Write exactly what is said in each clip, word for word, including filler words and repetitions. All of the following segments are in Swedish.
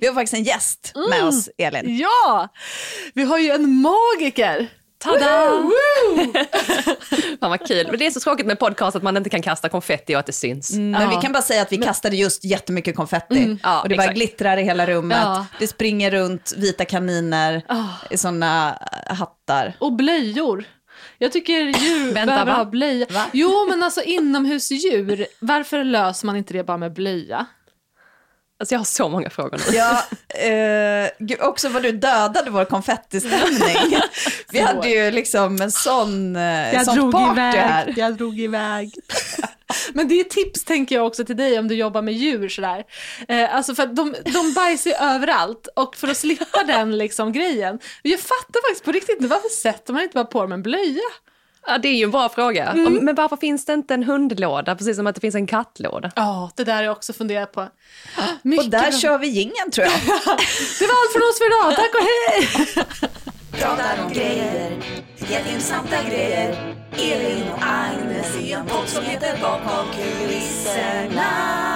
Vi har faktiskt en gäst mm. med oss, Elin. Ja, vi har ju en magiker. Tada! Fan vad kul. Men det är så tråkigt med podcast att man inte kan kasta konfetti och att det syns. Mm, men ja. vi kan bara säga att vi kastade just jättemycket konfetti. Mm. Ja, och det exakt. bara glittrar i hela rummet. Ja. Det springer runt vita kaniner oh. i sådana hattar. Och blöjor. Jag tycker djur Vänta, behöver va? ha blöja. Va? Jo, men alltså inomhusdjur. Varför löser man inte det bara med blöja? Alltså jag har så många frågor nu. Ja, eh, också vad du dödade vår konfettistämning. Vi hade ju liksom en sån eh, jag sånt drog party iväg, här. Jag drog iväg. Men det är tips tänker jag också till dig om du jobbar med djur sådär. Eh, alltså för att de, de bajsar ju överallt och för att slippa den liksom grejen. Jag fattar faktiskt på riktigt inte, varför sätter man inte bara på dem en blöja? Ja, det är ju en bra fråga. Mm. Men varför finns det inte en hundlåda, precis som att det finns en kattlåda? Ja, oh, det där har jag också funderat på. Mycket och där bra. Kör vi jingeln, tror jag. Det var allt från oss för idag. Tack och hej! Pratar om grejer, jätteintressanta grejer. Elin och Agnes i en podd som heter Bakom kulisserna.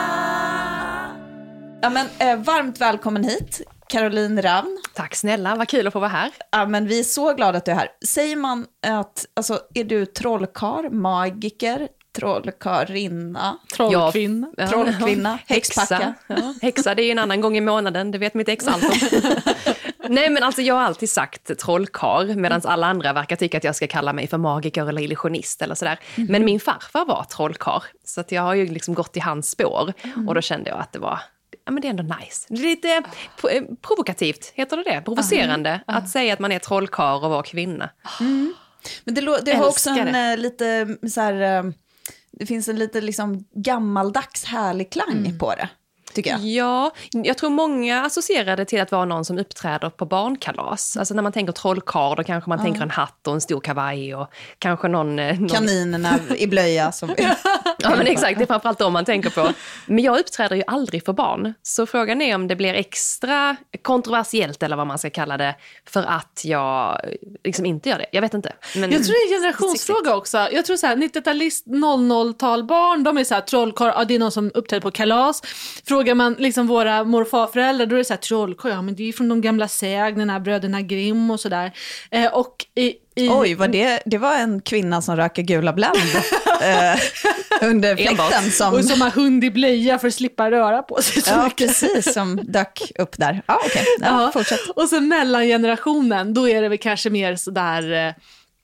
Ja, men eh, varmt välkommen hit, Caroline Ravn. Tack snälla, vad kul att få vara här. Ja, men vi är så glada att du är här. Säger man att, alltså, är du trollkarl, magiker, trollkarinna? Trollkvinna. Ja, trollkvinna, häxpacka. Ja. Häxa, det är ju en annan gång i månaden, det vet mitt ex allt om. Nej, men alltså jag har alltid sagt trollkarl, medan alla andra verkar tycka att jag ska kalla mig för magiker eller illusionist eller sådär. Mm. Men min farfar var trollkarl, så att jag har ju liksom gått i hans spår. Mm. Och då kände jag att det var... Ja, men det är ändå nice. Det är lite provokativt, heter det det? Provocerande uh-huh. att säga att man är trollkarl och vara kvinna. Mm. Men det, lo- det har också en det. lite så här... Det finns en lite liksom gammaldags härlig klang mm. på det, tycker jag. Ja, jag tror många associerar det till att vara någon som uppträder på barnkalas. Alltså när man tänker trollkarl, då kanske man ja. tänker en hatt och en stor kavaj och kanske någon... någon... Kaninerna i blöja. Som... Ja, men exakt, det är framförallt de man tänker på. Men jag uppträder ju aldrig för barn. Så frågan är om det blir extra kontroversiellt, eller vad man ska kalla det, för att jag liksom inte gör det. Jag vet inte. Men... Jag tror det är en generationsfråga också. Jag tror så här, nittiotalist, noll noll-talbarn, de är så här, trollkarl, ja, det är någon som uppträder på kalas. Frågar man liksom våra mor- och farföräldrar, då är det så här, trollkarl, ja men det är från de gamla sägnerna, bröderna Grimm och sådär. Eh, och i I... Oj, var det, det var en kvinna som röker gula Blend eh, under fläkten. Som... Och som har hund i blöja för att slippa röra på sig. Ja, mycket. Precis, som dök upp där. Ah, okay. Ja, ja, fortsätt. Och sen mellan generationen, då är det väl kanske mer sådär eh,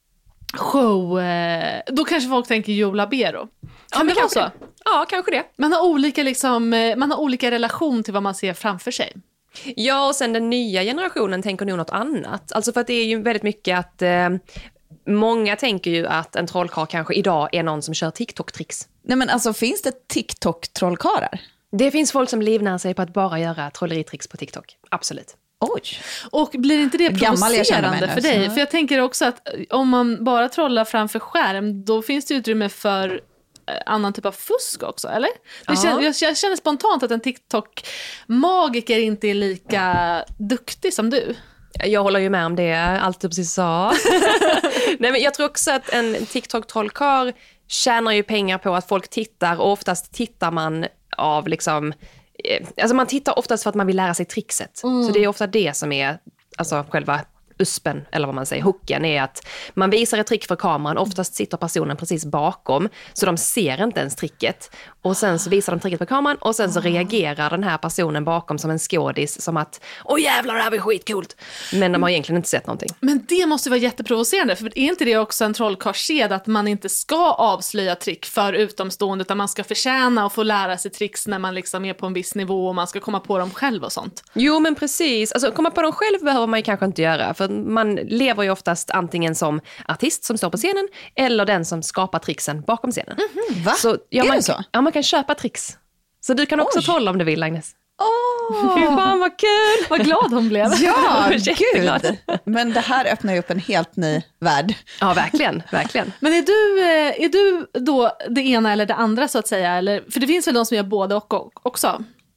show. Eh, då kanske folk tänker Joe Labero. Kan ja, det vara så? Det. Ja, kanske det. Man har olika, liksom, man har olika relation till vad man ser framför sig. Ja, och sen den nya generationen tänker nog något annat. Alltså för att det är ju väldigt mycket att eh, många tänker ju att en trollkarl kanske idag är någon som kör TikTok-tricks. Nej, men alltså finns det TikTok-trollkarlar? Det finns folk som livnär sig på att bara göra trolleritricks på TikTok. Absolut. Oj. Och blir inte det provocerande för dig? Så. För jag tänker också att om man bara trollar framför skärm, då finns det utrymme för annan typ av fusk också, eller? Det känns, jag känner spontant att en TikTok-magiker inte är lika duktig som du. Jag håller ju med om det, allt du precis sa. Nej, men jag tror också att en TikTok-trollkarl tjänar ju pengar på att folk tittar, och oftast tittar man av liksom... Alltså man tittar oftast för att man vill lära sig trickset. Mm. Så det är ofta det som är alltså själva uspen, eller vad man säger, hooken, är att man visar ett trick för kameran, oftast sitter personen precis bakom, så de ser inte ens tricket, och sen så visar de tricket för kameran, och sen så reagerar den här personen bakom som en skådis, som att, åh jävlar, det här var skitcoolt, men de har egentligen inte sett någonting. Men det måste vara jätteprovocerande, för är inte det också en trollkarlssed att man inte ska avslöja trick för utomstående, utan man ska förtjäna och få lära sig tricks när man liksom är på en viss nivå och man ska komma på dem själv och sånt? Jo, men precis, alltså komma på dem själv behöver man ju kanske inte göra, för man lever ju oftast antingen som artist som står på scenen, eller den som skapar tricksen bakom scenen. Mm-hmm. Va? Så, ja, är man, det så? Ja, man kan köpa tricks. Så du kan också Oj. trolla om du vill, Agnes. Åh, Fy fan vad kul! Vad glad hon blev. Ja, Jätteglad. gud. Men det här öppnar ju upp en helt ny värld. Ja, verkligen, verkligen. Men är du, är du då det ena eller det andra så att säga? Eller, för det finns väl de som gör både och, och också?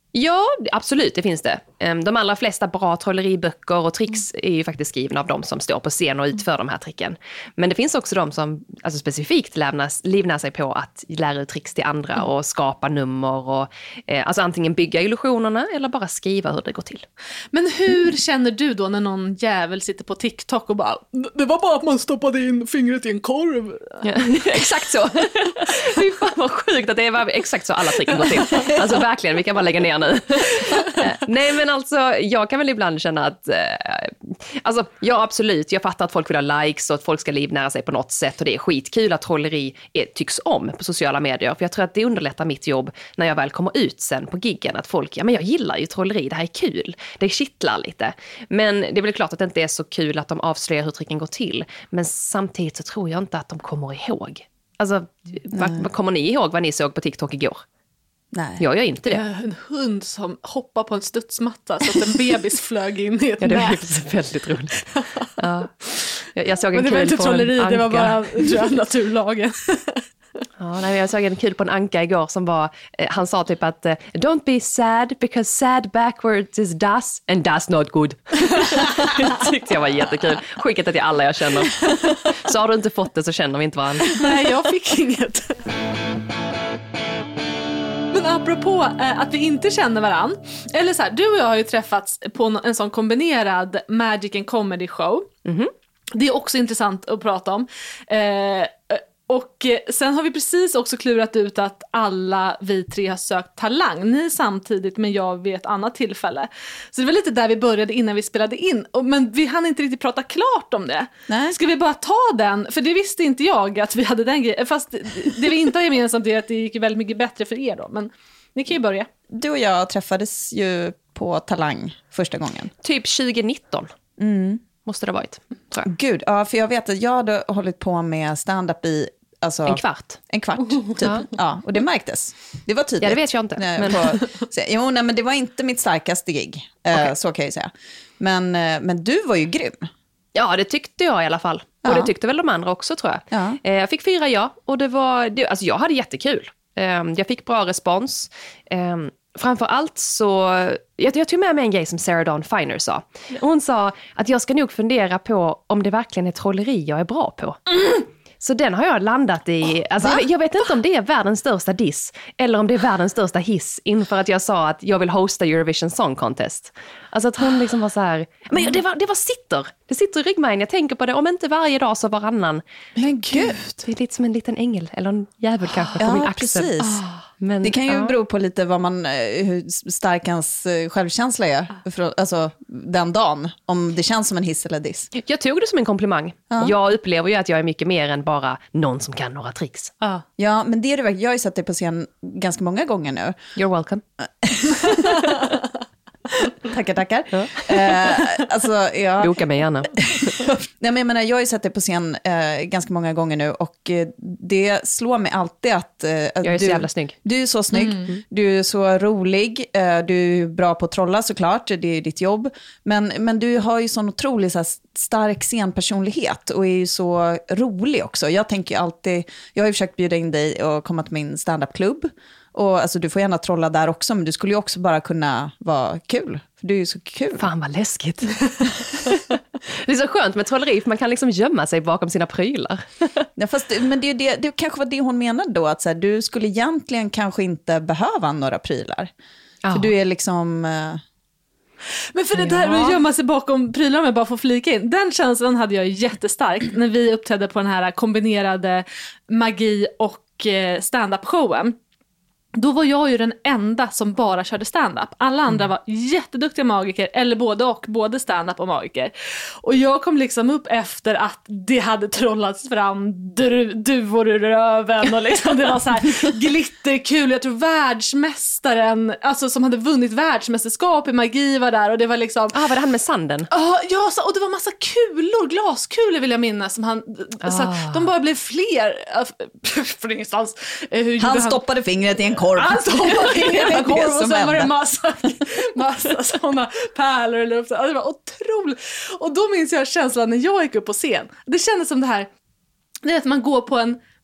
Ja, absolut, det finns det. De allra flesta bra trolleriböcker och tricks är ju faktiskt skrivna av de som står på scen och utför de här tricken. Men det finns också de som alltså specifikt lämnas, livnar sig på att lära ut tricks till andra och skapa nummer och eh, alltså antingen bygga illusionerna eller bara skriva hur det går till. Men hur känner du då när någon jävel sitter på TikTok och bara, det var bara att man stoppade in fingret i en korv? Ja, exakt så. Fy fan vad sjukt att det är exakt så alla tricken går till. Alltså verkligen, vi kan bara lägga ner nu. Nej men alltså, jag kan väl ibland känna att, eh, alltså ja absolut, jag fattar att folk vill ha likes och att folk ska livnära sig på något sätt och det är skitkul att trolleri är, tycks om på sociala medier, för jag tror att det underlättar mitt jobb när jag väl kommer ut sen på giggen, att folk, ja men jag gillar ju trolleri, det här är kul, det kittlar lite, men det är väl klart att det inte är så kul att de avslöjar hur tricken går till, men samtidigt så tror jag inte att de kommer ihåg. Alltså, vad, kommer ni ihåg vad ni såg på TikTok igår? Nej. Jag gör inte det. En hund som hoppar på en studsmatta så att en bebis flög in i ett ja, det var nät. väldigt roligt. Ja. Jag, jag såg en Men det var kul inte på trolleri, en det var bara anka. naturlagen. Ja, nej, jag såg en kul på en anka igår som var, eh, han sa typ att don't be sad because sad backwards is das and das not good. Det tyckte jag var jättekul. Skickat det till alla jag känner. Så har du inte fått det så känner vi inte varandra. Nej, jag fick inget. Men apropå eh, att vi inte känner varann, eller så här, du och jag har ju träffats på en, en sån kombinerad Magic and Comedy show. Mm-hmm. Det är också intressant att prata om. Eh, och sen har vi precis också klurat ut att alla vi tre har sökt Talang. Ni samtidigt, men jag vid ett annat tillfälle. Så det var lite där vi började innan vi spelade in. Men vi hann inte riktigt prata klart om det. Nej. Ska vi bara ta den? För det visste inte jag att vi hade den grejen. Fast det vi inte har gemensamt är att det gick väldigt mycket bättre för er då. Men ni kan ju börja. Du och jag träffades ju på Talang första gången. Typ tjugonitton. Mm. Måste det ha varit, tror jag. Gud, ja, för jag vet att jag hade hållit på med stand-up i alltså, en kvart. En kvart, typ. Ja. Ja, och det märktes. Det var tydligt. Ja, det vet jag inte. Nej, men... På, så, jo, nej, men det var inte mitt starkaste gig. Okay. Uh, så kan jag ju säga. Men, uh, men du var ju grym. Ja, det tyckte jag i alla fall. Ja. Och det tyckte väl de andra också, tror jag. Ja. Uh, jag fick fyra ja, och det var, det, alltså jag hade jättekul. Uh, jag fick bra respons. Uh, Framför allt så, jag, jag tog med mig en grej som Sarah Dawn Finer sa. Hon sa att jag ska nog fundera på om det verkligen är trolleri jag är bra på. Mm. Så den har jag landat i, alltså, jag, jag vet inte om det är världens största diss eller om det är världens största hiss inför att jag sa att jag vill hosta Eurovision Song Contest. Alltså att hon liksom var så här, men det var, det var sitter, det sitter i ryggmärgen, jag tänker på det, om inte varje dag så varannan. Men gud. Det är lite som en liten ängel eller en jävel kanske på ja, min axel. Precis. Men, det kan ju ja. bero på lite vad man, hur stark ens självkänsla är för, alltså, den dagen. Om det känns som en hiss eller diss. Jag tog det som en komplimang. Ja. Jag upplever ju att jag är mycket mer än bara någon som kan några tricks. Ja, ja men det är det verkligen. Jag har ju sett dig på scen ganska många gånger nu. You're welcome. Tackar, tackar. Ja. Eh, alltså, ja. Boka mig gärna. Nej, men jag menar, jag har ju sett det på scen eh, ganska många gånger nu och eh, det slår mig alltid att... Eh, jag är du, så jävla snygg. Du är så snygg, mm. du är så rolig, eh, du är bra på att trolla såklart, det är ditt jobb. Men, men du har ju sån otrolig så här, stark scenpersonlighet och är ju så rolig också. Jag tänker ju alltid, jag har ju försökt bjuda in dig och komma till min stand-up-klubb. Och alltså, du får gärna trolla där också, men du skulle ju också bara kunna vara kul. För du är ju så kul. Fan vad läskigt. Det är så skönt med trolleri, för man kan liksom gömma sig bakom sina prylar. Ja, fast, men det, det, det kanske var det hon menade då, att så här, du skulle egentligen kanske inte behöva några prylar. Ja. För du är liksom... Uh... Men för det där med att gömma sig bakom prylar, med bara få flika in, den känslan hade jag jättestarkt när vi uppträdde på den här kombinerade magi och stand-up-showen. Då var jag ju den enda som bara körde stand-up. Alla andra mm. var jätteduktiga magiker, eller både och, både stand-up och magiker. Och jag kom liksom upp efter att det hade trollats fram du- duvor ur röven och liksom det var så här glitterkul. Jag tror världsmästaren, alltså som hade vunnit världsmästerskap i magi var där, och det var liksom... Ah, var det han med sanden? Ah, ja, så, och det var massa kulor, glaskulor vill jag minnas, som han, ah. så att de bara blev fler för ingenstans. Hur han stoppade han? fingret i en korv. Han stoppade fingret i en korv och sen var det massa, massa sådana pärlor. Eller upp. Det var otroligt. Och då minns jag känslan när jag gick upp på scen. Det kändes som det här, det är att man går på en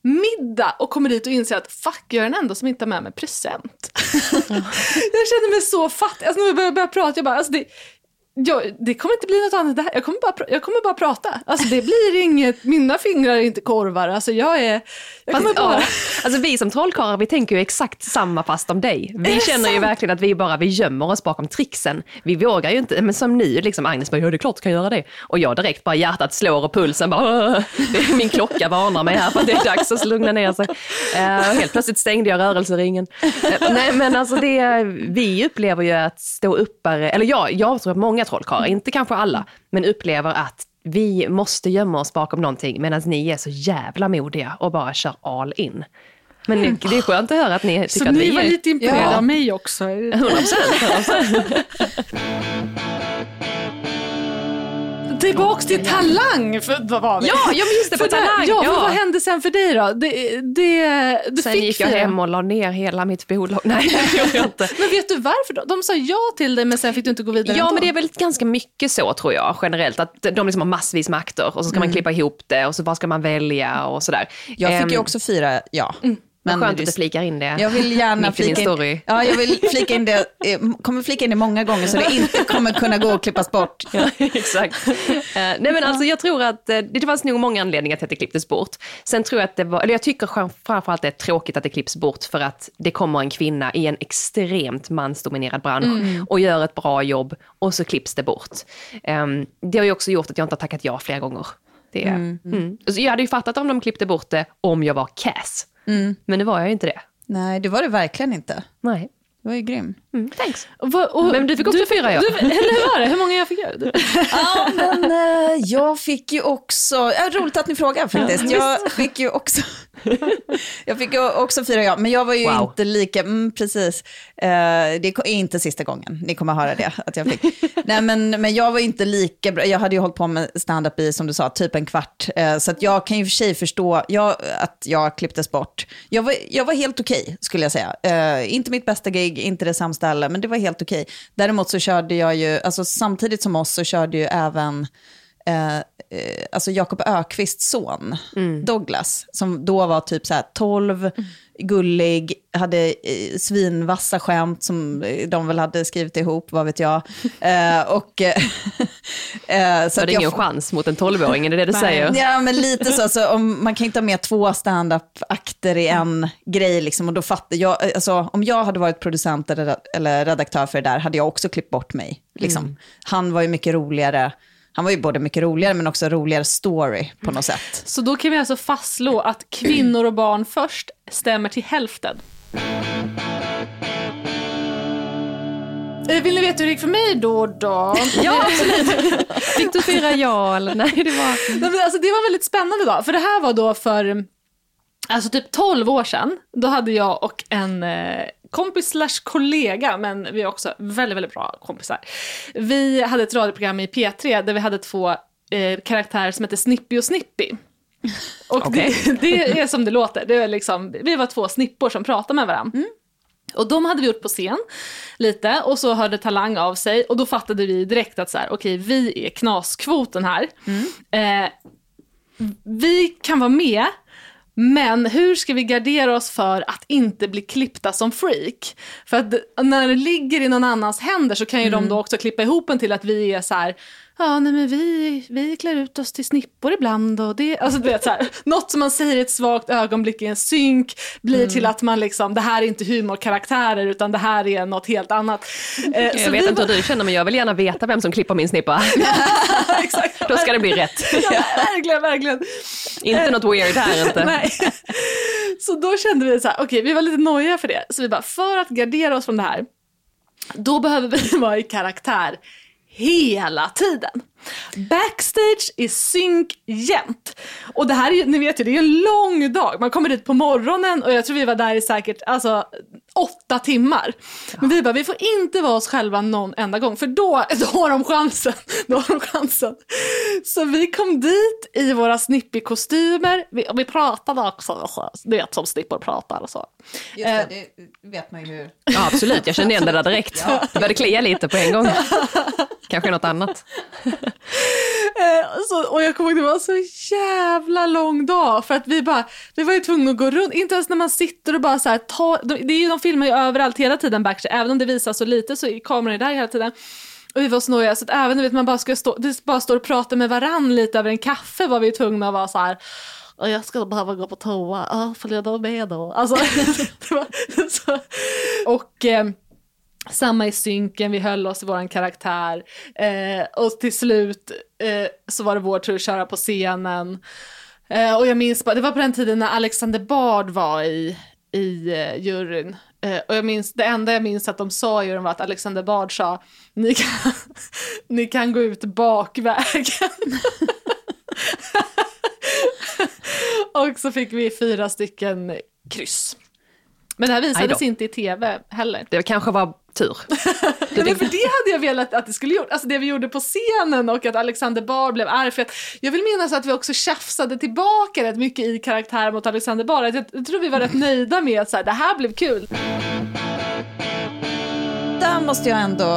middag och kommer dit och inser att fuck, jag är den enda som inte har med mig present. Jag känner mig så fattig. Alltså när vi börjar, börjar prata, jag bara, alltså det, jag, det kommer inte bli något annat där. Jag kommer bara, jag kommer bara prata. Alltså det blir inget, mina fingrar är inte korvar. Alltså jag är, jag kommer fast, bara... Ja, alltså vi som trollkarlar, vi tänker ju exakt samma fast om dig. Vi känner sant? ju verkligen att vi bara, vi gömmer oss bakom trixen. Vi vågar ju inte, men som nu, liksom Agnes bara, ja det är klart kan göra det. Och jag direkt bara, hjärtat slår och pulsen bara, min klocka varnar mig här för att det är dags att lugna ner sig. Uh, helt plötsligt stängde jag rörelseringen. Uh, nej men alltså det, vi upplever ju att stå uppare, eller jag, jag tror att många trollkarlar, inte kanske alla, men upplever att vi måste gömma oss bakom någonting medan ni är så jävla modiga och bara kör all in. Men mm. det är skönt att höra att ni tycker så att ni vi var är... lite imponerade ja. av mig också. hundra procent. Tillbaks till Talang, för, vad var det? Ja, jag just det, på Talang. Ja, ja. vad hände sen för dig då? Det, det, du sen fick gick jag det. hem och la ner hela mitt bolag. Nej, det gjorde jag inte. Men vet du varför då? De sa ja till dig men sen fick du inte gå vidare. Ja, ändå. men det är väl ganska mycket så tror jag generellt. Att de liksom har massvis med akter och så ska mm. man klippa ihop det och så bara ska man välja och sådär. Jag fick um, ju också fira, ja. Mm. Men skönt det, att du flikar in det. Jag vill gärna flika in, story. ja, jag vill flika in det, kommer flika in det många gånger så det inte kommer kunna gå och klippas bort. Ja, exakt. uh, nej men alltså jag tror att uh, det fanns nog många anledningar till att det klipptes bort. Sen tror jag att det var, eller jag tycker framförallt det är tråkigt att det klipps bort för att det kommer en kvinna i en extremt mansdominerad bransch mm. och gör ett bra jobb och så klipps det bort. Um, det har ju också gjort att jag inte har tackat ja flera gånger. Det, mm. Mm. Så jag hade ju fattat om de klippte bort det om jag var Cass. Mm. Men nu var jag ju inte det. Nej, det var det verkligen inte. Nej. Det var ju grym. Mm, thanks. Och, och, men du fick också du, fyra, ja. Du, eller hur var det? Hur många jag fick göra? Ja, men äh, jag fick ju också... Ja, roligt att ni frågar faktiskt. Jag fick ju också... jag fick ju också fyra, ja. Men jag var ju wow. inte lika... Mm, precis. Uh, det är inte sista gången ni kommer höra det. Att jag fick. Nej, men, men jag var inte lika bra. Jag hade ju hållit på med stand-up i, som du sa, typ en kvart. Uh, så att jag kan ju för sig förstå jag, att jag klipptes bort. Jag var, jag var helt okej, okay, skulle jag säga. Uh, inte mitt bästa gig, inte det sämsta heller, men det var helt okej. Okay. Däremot så körde jag ju, alltså samtidigt som oss så körde ju även eh, eh, alltså Jakob Ökvists son, mm. Douglas, som då var typ så här tolv, mm. gullig, hade eh, svinvassa skämt som de väl hade skrivit ihop, vad vet jag. Eh, och eh, så det är ingen chans mot en tolvåring, är det det du säger? Ja, men lite så, alltså, om, man kan inte ha med två stand-up-akter i en mm. grej liksom, och då fattar jag, alltså, om jag hade varit producent eller, eller redaktör för det där hade jag också klippt bort mig liksom. Mm. Han var ju mycket roligare. Han var ju både mycket roligare men också roligare story på något sätt. Så då kan vi alltså fastslå att kvinnor och barn först stämmer till hälften. Vill ni veta hur det gick för mig då då? Ja, absolut. Fick du fyra ja eller nej? Det var... Alltså, det var väldigt spännande då. För det här var då för alltså typ tolv år sedan. Då hade jag och en eh, kompis slash kollega, men vi är också väldigt, väldigt bra kompisar. Vi hade ett radioprogram i P tre där vi hade två eh, karaktärer som heter Snippy och Snippy. Och okay. det, det är som det låter. Det är liksom, vi var två snippor som pratade med varandra. Mm. Och de hade vi gjort på scen lite och så hörde Talang av sig och då fattade vi direkt att så här, okej, vi är knaskvoten här. Mm. Eh, vi kan vara med, men hur ska vi gardera oss för att inte bli klippta som freak? För att när det ligger i någon annans händer så kan ju mm. de då också klippa ihop en till att vi är så här, ja, nej men vi, vi klär ut oss till snippor ibland och det, alltså du vet så här, något som man säger i ett svagt ögonblick i en synk blir mm. till att man liksom, det här är inte humorkaraktärer utan det här är något helt annat. Eh, jag vet inte hur du känner, men jag vill gärna veta vem som klipper min snippa. Exakt. Då ska det bli rätt. Ja, verkligen, verkligen. Inte något weird här inte. Nej. Så då kände vi så här, okej, okay, vi var lite nojiga för det. Så vi bara, för att gardera oss från det här, då behöver vi vara i karaktär hela tiden. Backstage är synk jämt. Och det här är ju, ni vet ju, det är en lång dag. Man kommer dit på morgonen och jag tror vi var där i säkert alltså, åtta timmar. Ja. Men vi bara, vi får inte vara oss själva någon enda gång. För då, då har de chansen. Då har de chansen. Så vi kom dit i våra snippig-kostymer. Vi, vi pratade också. Du vet, som snippor pratar och så. Just det, det vet man ju hur. Ja, absolut. Jag kände igen det där direkt. Ja. Det började klia lite på en gång. Kanske något annat. så, och jag kommer ihåg, det var så jävla lång dag. För att vi bara, vi var ju tvungna att gå runt. Inte ens när man sitter och bara så här, ta, det är ju, de filmar ju överallt hela tiden backstage. Även om det visar så lite så är kameran där hela tiden. Och vi var snåriga, så att även när man bara ska stå, det bara står och prata med varann lite över en kaffe, var vi tvungna att vara så här. Och jag ska behöva gå på toa, ja, följer de med då? Alltså, det var så. Och eh, samma i synken, vi höll oss i våran karaktär. Eh, och till slut eh, så var det vår tur att köra på scenen. Eh, och jag minns bara, det var på den tiden när Alexander Bard var i, i eh, juryn. Uh, och jag minns, det enda jag minns att de sa ju var att Alexander Bard sa ni kan, ni kan gå ut bakvägen. Och så fick vi fyra stycken kryss. Men det här visades inte i tv heller. Det kanske var tur. Nej, men för det hade jag velat att det skulle gjort. Alltså det vi gjorde på scenen och att Alexander Bard blev arg. För att jag vill minnas att vi också tjafsade tillbaka rätt mycket i karaktär mot Alexander Bard. Jag, jag tror vi var rätt nöjda med att så här, det här blev kul. Där måste jag ändå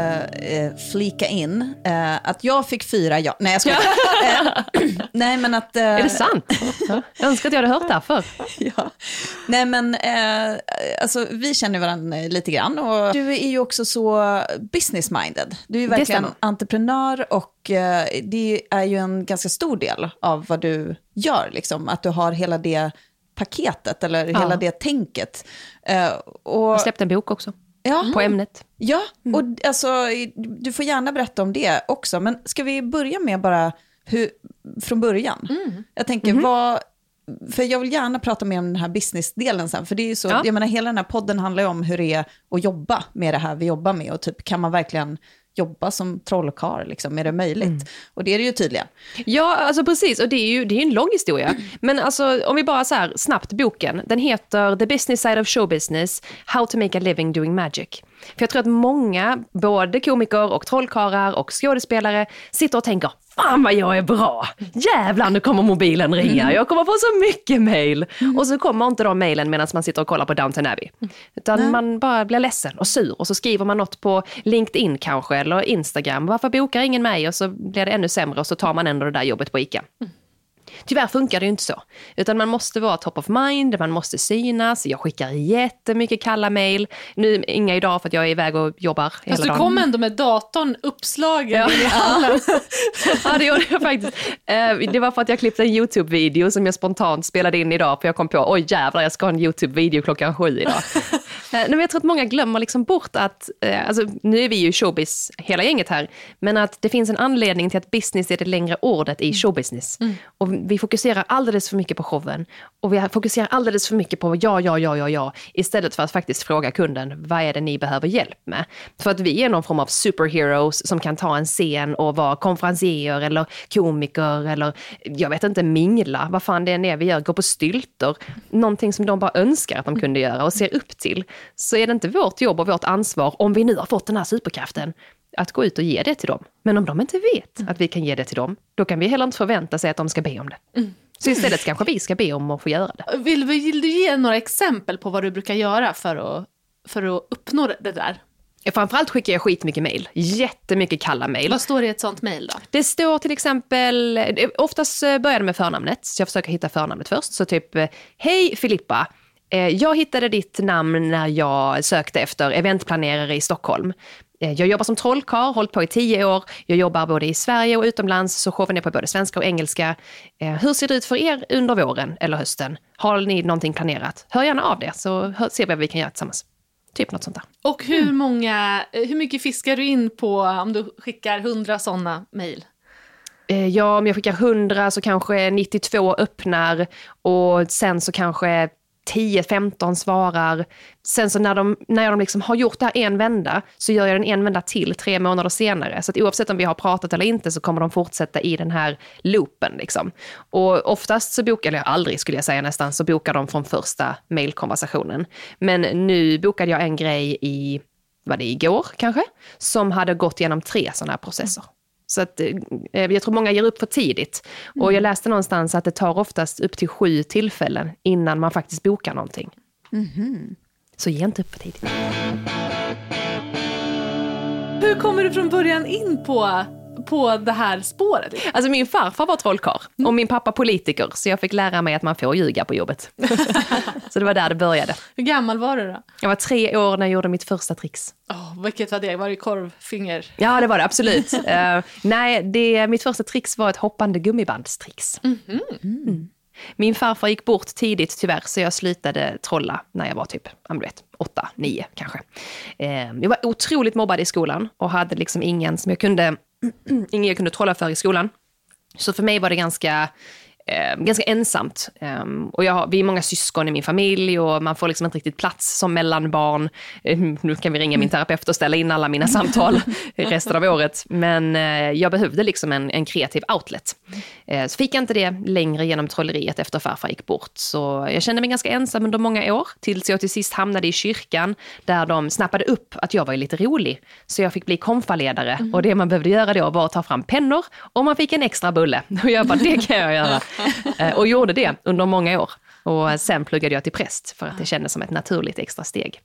eh, flika in eh, att jag fick fyra ja. Nej, jag skojar. eh, nej, men att... Eh, är det sant? Ja. Jag önskar att jag hade hört det här förr. Ja. Nej, men eh, alltså, vi känner varandra lite grann. Och du är ju också så business-minded. Du är ju verkligen entreprenör och eh, det är ju en ganska stor del av vad du gör. Liksom, att du har hela det paketet eller ja. hela det tänket. Eh, och, jag släppte en bok också. Ja. På ämnet. Ja, och alltså, du får gärna berätta om det också. Men ska vi börja med bara hur, från början? Mm. Jag tänker, mm-hmm. vad... För jag vill gärna prata mer om den här businessdelen sen. För det är ju så, ja. jag menar, hela den här podden handlar ju om hur det är att jobba med det här vi jobbar med. Och typ, kan man verkligen jobba som trollkarl, liksom? Är det möjligt? Mm. Och det är det ju tydligen. Ja, alltså precis. Och det är ju det är en lång historia. Mm. Men alltså, om vi bara så här snabbt boken. Den heter The Business Side of Show Business, How to Make a Living Doing Magic. För jag tror att många, både komiker och trollkarlar och skådespelare, sitter och tänker, fan vad jag är bra. Jävlar, nu kommer mobilen ringa. Jag kommer få så mycket mejl. Mm. Och så kommer inte de mejlen medan man sitter och kollar på Downton Abbey. Utan Nej. man bara blir ledsen och sur. Och så skriver man något på LinkedIn kanske eller Instagram. Varför bokar ingen mig? Och så blir det ännu sämre och så tar man ändå det där jobbet på ICA. Mm. Tyvärr funkar det ju inte så. Utan man måste vara top of mind, man måste synas. Jag skickar jättemycket kalla mejl. Nu inga idag för att jag är iväg och jobbar hela Fast du dagen. kom ändå med datorn uppslagen ja. i hallen. Ja, det gjorde jag faktiskt. Det var för att jag klippte en YouTube-video som jag spontant spelade in idag. För jag kom på, oj jävlar, jag ska ha en YouTube-video klockan sju idag. Men jag tror att många glömmer liksom bort att, alltså, nu är vi ju showbiz hela gänget här, men att det finns en anledning till att business är det längre ordet i showbusiness. Mm. Och vi fokuserar alldeles för mycket på showen och vi fokuserar alldeles för mycket på ja, ja, ja, ja, ja, istället för att faktiskt fråga kunden, vad är det ni behöver hjälp med? För att vi är någon form av superheroes som kan ta en scen och vara konferencier eller komiker eller, jag vet inte, mingla, vad fan det är vi gör, gå på stylter, någonting som de bara önskar att de kunde göra och ser upp till. Så är det inte vårt jobb och vårt ansvar, om vi nu har fått den här superkraften, att gå ut och ge det till dem. Men om de inte vet mm. att vi kan ge det till dem, då kan vi heller inte förvänta sig att de ska be om det. Mm. Så istället kanske vi ska be om att få göra det. Vill, vill du ge några exempel på vad du brukar göra för att, för att uppnå det där? Framförallt skickar jag skitmycket mejl. Jättemycket kalla mejl. Vad står det i ett sånt mejl då? Det står till exempel, oftast börjar det med förnamnet. Så jag försöker hitta förnamnet först. Så typ, hej Filippa. Jag hittade ditt namn när jag sökte efter eventplanerare i Stockholm. Jag jobbar som trollkarl, hållit på i tio år. Jag jobbar både i Sverige och utomlands, så showen är på både svenska och engelska. Hur ser det ut för er under våren eller hösten? Har ni någonting planerat? Hör gärna av det, så ser vi vad vi kan göra tillsammans. Typ något sånt där. Och hur många, hur mycket fiskar du in på om du skickar hundra sådana mejl? Ja, om jag skickar hundra så kanske nittiotvå öppnar och sen så kanske tio femton svarar. Sen så när de, när de liksom har gjort det här en vända, så gör jag den en vända till tre månader senare. Så att oavsett om vi har pratat eller inte, så kommer de fortsätta i den här loopen liksom. Och oftast så bokar, eller aldrig skulle jag säga nästan, så bokar de från första mejlkonversationen. Men nu bokade jag en grej i, var det igår kanske, som hade gått igenom tre sådana här processer. Så att, eh, jag tror många ger upp för tidigt. Mm. Och jag läste någonstans att det tar oftast upp till sju tillfällen innan man faktiskt bokar någonting. Mm. Så ge inte upp för tidigt. Hur kommer du från början in på, på det här spåret? Alltså min farfar var trollkarl och min pappa politiker, så jag fick lära mig att man får ljuga på jobbet. Så det var där det började. Hur gammal var du då? Jag var tre år när jag gjorde mitt första tricks. Oh, vilket var det? Var det korvfinger? Ja, det var det, absolut. uh, nej, det, mitt första tricks var ett hoppande gummibandstricks. Mm-hmm. Mm. Min farfar gick bort tidigt tyvärr, så jag slutade trolla när jag var typ, jag vet, åtta, nio kanske. Uh, jag var otroligt mobbad i skolan och hade liksom ingen som jag kunde, ingen jag kunde trolla för i skolan. Så för mig var det ganska... Eh, ganska ensamt. Eh, och jag har, vi är många syskon i min familj och man får liksom inte riktigt plats som mellanbarn. Eh, nu kan vi ringa min terapeut och ställa in alla mina samtal resten av året. Men eh, jag behövde liksom en, en kreativ outlet. Eh, så fick jag inte det längre genom trolleriet efter farfar gick bort. Så jag kände mig ganska ensam under många år. Tills jag till sist hamnade i kyrkan där de snappade upp att jag var lite rolig. Så jag fick bli konfaledare. Mm. Och det man behövde göra då var att ta fram pennor och man fick en extra bulle. Och jag bara, det kan jag göra. Och gjorde det under många år. Och sen pluggade jag till präst för att det kändes som ett naturligt extra steg.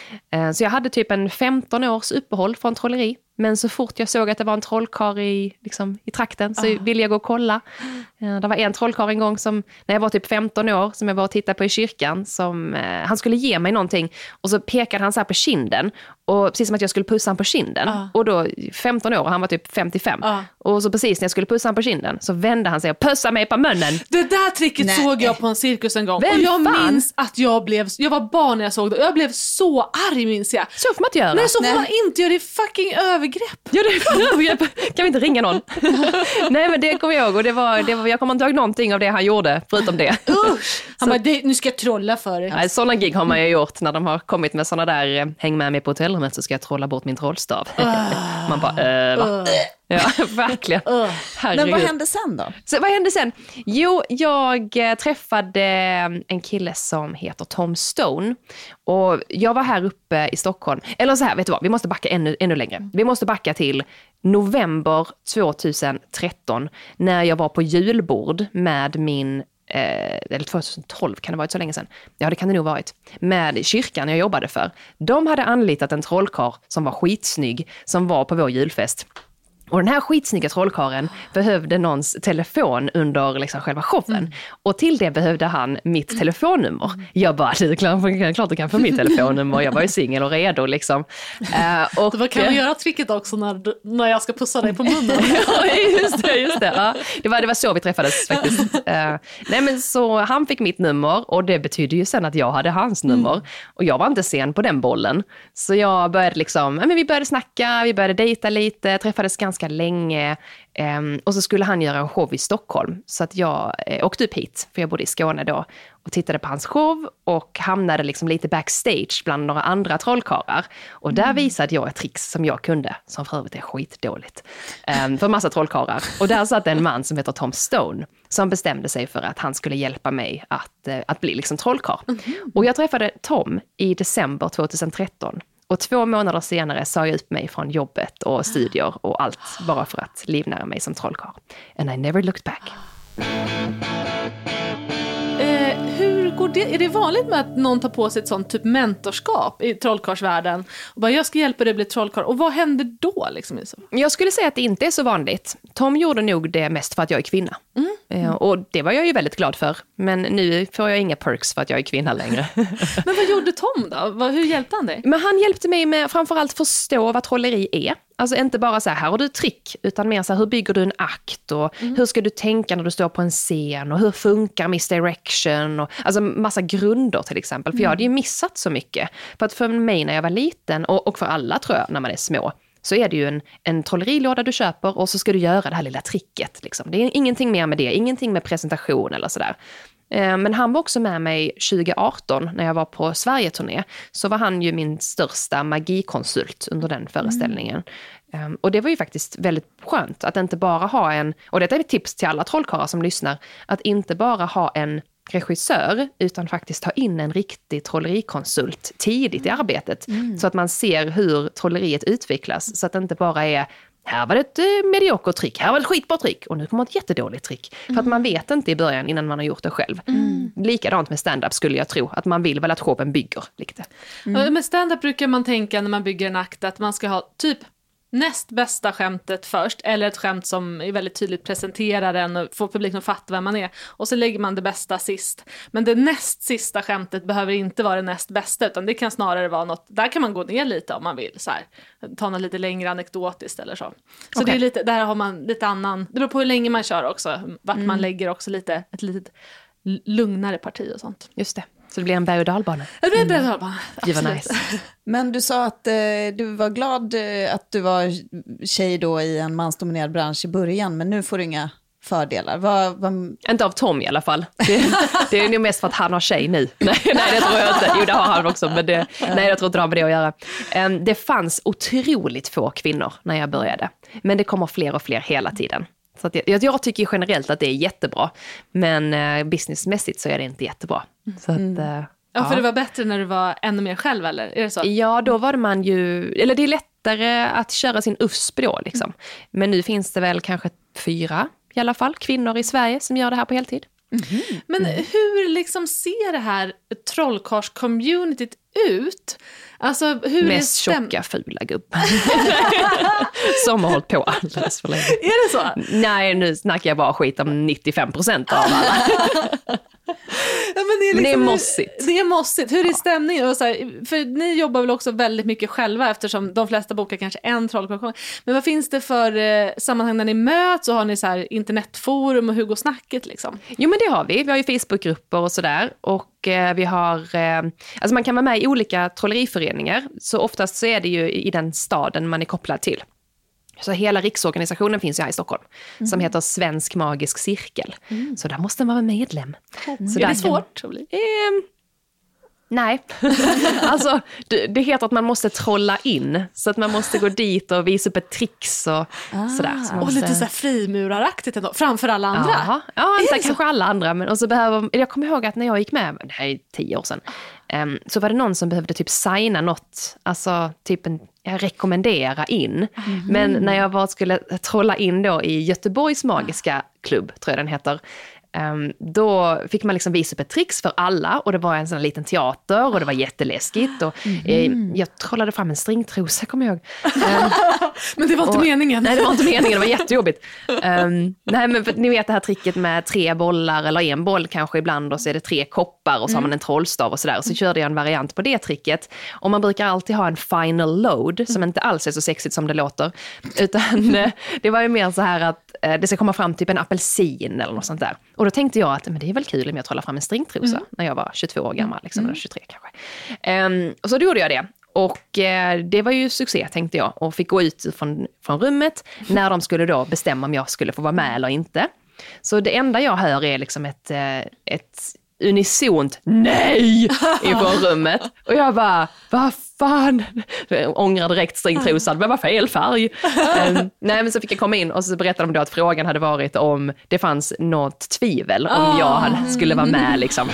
Så jag hade typ en femton års uppehåll från trolleri. Men så fort jag såg att det var en trollkarl i, liksom, i trakten så ville jag gå och kolla. Det var en trollkarl en gång som, när jag var typ femton år, som jag var och tittade på i kyrkan. Som, eh, han skulle ge mig någonting och så pekade han så här på kinden. Och precis som att jag skulle pussa han på kinden. Uh. Och då femton år och han var typ femtiofem. Uh. Och så precis när jag skulle pussa han på kinden så vände han sig och pussade mig på munnen. Det där tricket Nej. såg jag på en cirkus en gång. Vem och jag fan? minns att jag blev, jag var barn när jag såg det. Jag blev så arg, minns jag. Så får man inte göra. Nej, så får Nej. man inte göra. Det är fucking övergrepp. Ja, det är fan övergrepp. Kan vi inte ringa någon? Nej, men det kommer jag ihåg. Och det var, det var, jag kommer inte ihåg någonting av det han gjorde, förutom det. Usch! Han bara, det, nu ska jag trolla för dig. Nej, sådana gig har man ju gjort när de har kommit med sådana där, häng med mig på hotellrummet så ska jag trolla bort min trollstav. Uh. Man bara, äh, va? Uh. Ja, verkligen. Uh. Men vad hände sen då? Så, vad hände sen? Jo, jag eh, träffade en kille som heter Tom Stone. Och jag var här uppe i Stockholm. Eller så här, vet du vad? Vi måste backa ännu, ännu längre. Vi måste backa till november tjugohundratretton när jag var på julbord med min Eh, eller tjugohundratolv, kan det ha varit så länge sedan? Ja, det kan det nog varit. Med kyrkan jag jobbade för. De hade anlitat en trollkarl som var skitsnygg, som var på vår julfest. Och den här skitsnygga trollkaren behövde någons telefon under liksom själva showen. Mm. Och till det behövde han mitt telefonnummer. Jag bara, det är klart, klart du kan få mitt telefonnummer. Jag var ju singel och redo liksom. Uh, och, det kan vi göra tricket också när, du, när jag ska pussa dig på munnen. Ja, just det, just det. Ja. Det, var, det var så vi träffades faktiskt. Uh, nej men så han fick mitt nummer och det betydde ju sen att jag hade hans nummer. Mm. Och jag var inte sen på den bollen. Så jag började liksom, men vi började snacka, vi började dejta lite, träffades ganska ganska länge um, och så skulle han göra en show i Stockholm så att jag eh, åkte upp hit för jag bodde i Skåne då och tittade på hans show och hamnade liksom lite backstage bland några andra trollkarlar och där mm. visade jag ett tricks som jag kunde som för övrigt är skitdåligt um, för massa trollkarlar och där satt en man som heter Tom Stone som bestämde sig för att han skulle hjälpa mig att, uh, att bli liksom trollkarl mm. och jag träffade Tom i december tjugohundratretton. Och två månader senare sa jag upp mig från jobbet och studier och allt bara för att livnära mig som trollkarl. And I never looked back. Eh, hur går det? Är det vanligt med att någon tar på sig ett sånt typ mentorskap i trollkarlsvärlden? Och bara, jag ska hjälpa dig att bli trollkarl. Och vad händer då? Liksom? Jag skulle säga att det inte är så vanligt. Tom gjorde nog det mest för att jag är kvinna. Mm. Eh, och det var jag ju väldigt glad för. Men nu får jag inga perks för att jag är kvinna längre. Men vad gjorde Tom då? Hur hjälpte han dig? Men han hjälpte mig med framförallt förstå vad trolleri är. Alltså inte bara så här, här har du trick, utan mer så här, hur bygger du en akt och mm. hur ska du tänka när du står på en scen och hur funkar misdirection och alltså massa grunder till exempel. För mm. jag hade ju missat så mycket. För att för mig när jag var liten och, och för alla tror jag när man är små så är det ju en, en trollerilåda du köper och så ska du göra det här lilla tricket. Liksom. Det är ingenting mer med det, ingenting med presentation eller sådär. Men han var också med mig tjugoarton när jag var på Sverige-turné. Så var han ju min största magikonsult under den föreställningen. Mm. Och det var ju faktiskt väldigt skönt att inte bara ha en, och detta är ett tips till alla trollkarlar som lyssnar, att inte bara ha en regissör utan faktiskt ta in en riktig trollerikonsult tidigt i arbetet. Mm. Så att man ser hur trolleriet utvecklas. Så att det inte bara är här var det ett eh, mediokert trick, här var det ett skitbra trick och nu kommer ett jättedåligt trick. Mm. För att man vet inte i början innan man har gjort det själv. Mm. Likadant med stand-up skulle jag tro, att man vill väl att showen bygger lite. Mm. Med stand-up brukar man tänka när man bygger en akt att man ska ha typ näst bästa skämtet först, eller ett skämt som är väldigt tydligt presenterar den och får publiken att fatta vem man är, och så lägger man det bästa sist. Men det näst sista skämtet behöver inte vara det näst bästa, utan det kan snarare vara något, där kan man gå ner lite om man vill, så här, ta något lite längre anekdotiskt eller så. Så Okay. det är lite, där har man lite annan, det beror på hur länge man kör också, vart mm. man lägger också lite, ett litet lugnare parti och sånt. Just det. Så det blir en berg- och dalbana. Det blir en berg- och dalbana. Det var nice. Men du sa att eh, du var glad eh, att du var tjej då i en mansdominerad bransch i början, men nu får du inga fördelar. Vad, vad... Inte av Tom i alla fall. Det, det är nog mest för att han har tjej nu. Nej, nej, det tror jag inte. Jo, det har han också, men det, nej, jag tror inte det har med det att göra. Um, det fanns otroligt få kvinnor när jag började, men det kommer fler och fler hela tiden. Så att jag, jag tycker generellt att det är jättebra, men uh, businessmässigt så är det inte jättebra. Så att, uh, ja, för ja. Det var bättre när du var ännu mer själv, eller? Är det så? Ja, då var det man ju, eller det är lättare att köra sin U S P då liksom. Men nu finns det väl kanske fyra i alla fall kvinnor i Sverige som gör det här på heltid. Mm-hmm. Men hur liksom ser det här trollkarls-communityt ut? Alltså, hur mest är stäm- tjocka, fula gubbar. Som har hållit på alldeles för länge. Är det så? Nej, nu snackar jag bara skit om nittiofem procent av alla. Ja, men det är, liksom, men det är mossigt. Det är mossigt. Hur är stämningen? Och så här, för ni jobbar väl också väldigt mycket själva, eftersom de flesta bokar kanske en trollkarl. Men vad finns det för eh, sammanhang när ni möts? Så har ni så här internetforum och hur går snacket liksom? Jo, men det har vi. Vi har ju Facebookgrupper och sådär. Och eh, vi har, eh, alltså man kan vara med i olika trolleriföreningar. Så oftast så är det ju i den staden man är kopplad till. Så hela riksorganisationen finns ju här i Stockholm. Mm. Som heter Svensk Magisk Cirkel. Mm. Så där måste man vara medlem. Mm. Så är det svårt att bli? Eh, nej. Alltså, det, det heter att man måste trolla in. Så att man måste gå dit och visa upp ett tricks och ah. sådär. Så och måste... lite så här frimuraraktigt ändå, framför alla andra. Aha. Ja, inte kanske alla andra. Men och så behöver, jag kommer ihåg att när jag gick med, det här är tio år sedan. Um, så var det någon som behövde typ signa något. Alltså typ en... Jag rekommendera in. Mm. Men när jag var skulle trolla in då i Göteborgs magiska klubb, tror jag den heter, um, då fick man liksom visa upp ett tricks för alla, och det var en sån här liten teater och det var jätteläskigt och mm. eh, jag trollade fram en stringtrosa, kommer jag ihåg. Um, men det var inte och, meningen. Nej, det var inte meningen, det var jättejobbigt. Um, nej, men för, ni vet det här tricket med tre bollar eller en boll kanske ibland, och så är det tre koppar och så mm. har man en trollstav och sådär. Och så mm. körde jag en variant på det tricket. Och man brukar alltid ha en final load som inte alls är så sexigt som det låter. Utan det var ju mer så här att eh, det ska komma fram typ en apelsin eller något sånt där. Och då tänkte jag att men det är väl kul om jag trollar fram en stringtrosa mm. när jag var tjugotvå år gammal, liksom, mm. eller tjugotre kanske. Um, och så då gjorde jag det. Och eh, det var ju succé, tänkte jag. Och fick gå ut från, från rummet när de skulle då bestämma om jag skulle få vara med eller inte. Så det enda jag hör är liksom ett, ett unisont nej ifrån rummet. Och jag bara, vad fan? Jag ångrar direkt stringtrosan, men vad fel färg. um, nej, men så fick jag komma in och så berättade de då att frågan hade varit om det fanns något tvivel om jag hade, skulle vara med liksom.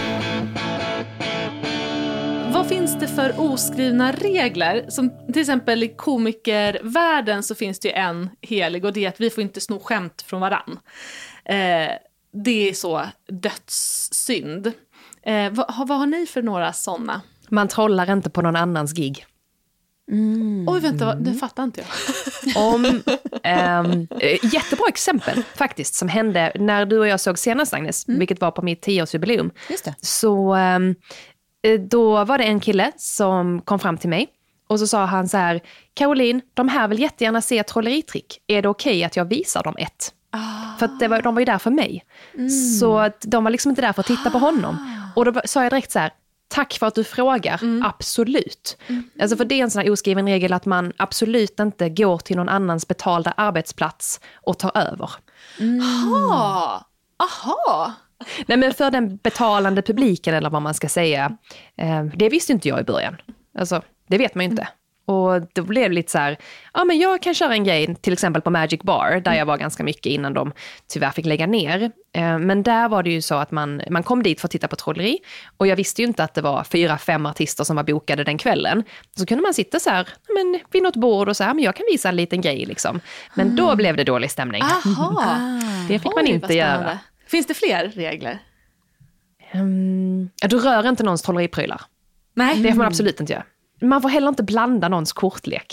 Vad finns det för oskrivna regler? Som till exempel i komikervärlden så finns det ju en helig, och det är att vi får inte sno skämt från varann. Eh, det är så dödssynd. Eh, vad, vad har ni för några sådana? Man trollar inte på någon annans gig. Mm. Oj, vänta, vad, det fattar inte jag. Om, ähm, jättebra exempel faktiskt som hände när du och jag såg senast, Agnes, mm. vilket var på mitt tioårsjubileum. Just det. Så ähm, då var det en kille som kom fram till mig och så sa han så här: Caroline, de här vill jättegärna se trolleritrick. Är det okej okay att jag visar dem ett? Ah. För att det var, de var ju där för mig. Mm. Så att de var liksom inte där för att titta på honom. Och då sa jag direkt så här: tack för att du frågar, mm. absolut. Mm. Alltså för det är en sån här oskriven regel att man absolut inte går till någon annans betalda arbetsplats och tar över. Mm. Aha, aha. Nej, men för den betalande publiken eller vad man ska säga, eh, det visste inte jag i början. Alltså, det vet man ju inte. Och då blev det lite så här, ja men jag kan köra en grej till exempel på Magic Bar, där jag var ganska mycket innan de tyvärr fick lägga ner. Eh, men där var det ju så att man, man kom dit för att titta på trolleri, och jag visste ju inte att det var fyra, fem artister som var bokade den kvällen. Så kunde man sitta så här, men vid något bord och så här, men jag kan visa en liten grej liksom. Men då blev det dålig stämning. Aha. Det fick man Oj, inte göra. Finns det fler regler? Um, ja, du rör inte någons trolleriprylar. Nej. Det får man absolut inte göra. Man får heller inte blanda någons kortlek.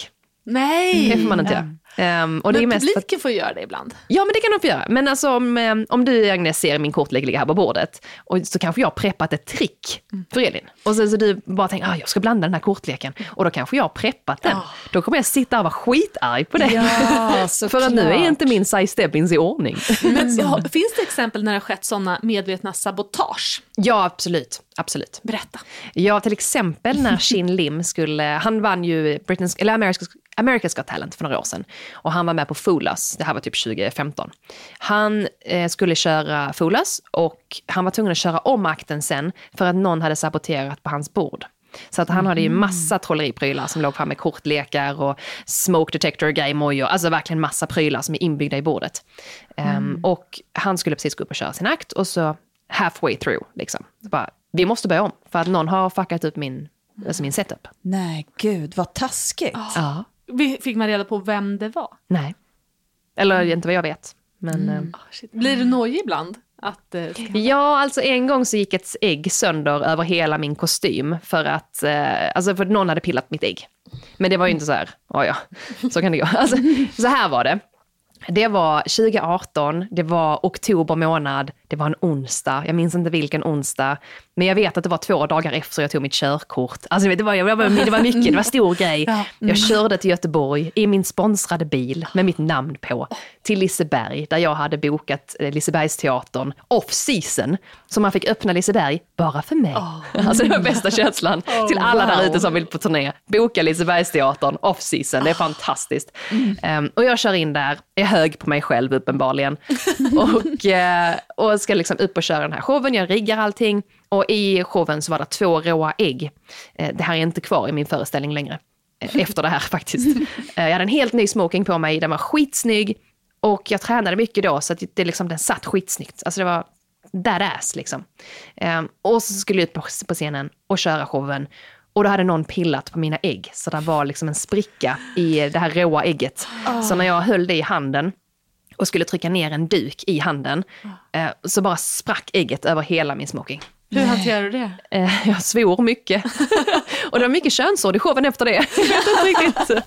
Nej! Det får man inte göra. Um, och men det är mest publiken att... får göra det ibland. Ja, men det kan de få göra. Men alltså om, om du, Agnes, ser min kortlek ligga här på bordet och så kanske jag har preppat ett trick för Elin. Och så, så du bara tänker, ah, jag ska blanda den här kortleken. Och då kanske jag har preppat den. Oh. Då kommer jag sitta och vara skitarg på det. Ja, för att nu är inte min size steppins i ordning. Men ja, finns det exempel när det har skett sådana medvetna sabotage? Ja, absolut. Absolut. Berätta. Ja, till exempel när Shin Lim skulle, han vann ju Britain's, eller America's, America's Got Talent för några år sedan. Och han var med på Fool Us, det här var typ tjugo femton. Han eh, skulle köra Fool Us och han var tvungen att köra om akten sen för att någon hade saboterat på hans bord. Så att han hade ju massa trolleriprylar som låg fram med kortlekar och smoke detector, game och alltså verkligen massa prylar som är inbyggda i bordet. Mm. Um, och han skulle precis gå upp och köra sin akt och så halfway through liksom. Så bara, vi måste börja om för att någon har fuckat upp min, alltså min setup. Nej, gud, vad taskigt. Oh. Ja. Fick man reda på vem det var? Nej. Eller inte vad jag vet. Men, mm. oh, shit. Blir du nojig ibland? Att, uh, ja, alltså en gång så gick ett ägg sönder över hela min kostym för att, eh, alltså för att någon hade pillat mitt ägg. Men det var ju inte så här, oh ja, så kan det gå. Alltså, så här var det. Det var tjugo arton, det var oktober månad, det var en onsdag. Jag minns inte vilken onsdag, men jag vet att det var två dagar efter jag tog mitt körkort. Alltså det var, det var, det var mycket, det var stor grej. Ja. Mm. Jag körde till Göteborg i min sponsrade bil med mitt namn på till Liseberg, där jag hade bokat Lisebergsteatern off-season. Så man fick öppna Liseberg bara för mig. Oh. Alltså det var bästa känslan oh, till alla wow. där ute som vill på turné. Boka Lisebergsteatern off-season, det är fantastiskt. Mm. Um, och jag kör in där, är hög på mig själv uppenbarligen. och, uh, och ska liksom upp och köra den här showen, jag riggar allting. Och i showen så var det två råa ägg. Uh, det här är inte kvar i min föreställning längre. Uh, efter det här faktiskt. Uh, jag hade en helt ny smoking på mig, den var skitsnygg. Och jag tränade mycket då så att det liksom, den satt skitsnyggt. Alltså det var that ass liksom. Um, och så skulle jag ut på, på scenen och köra showen. Och då hade någon pillat på mina ägg. Så det var liksom en spricka i det här råa ägget. Oh. Så när jag höll det i handen och skulle trycka ner en duk i handen. Oh. Uh, så bara sprack ägget över hela min smoking. Hur hanterar du det? Uh, jag svor mycket. Och det var mycket könsord i showen efter det. Jag vet inte riktigt.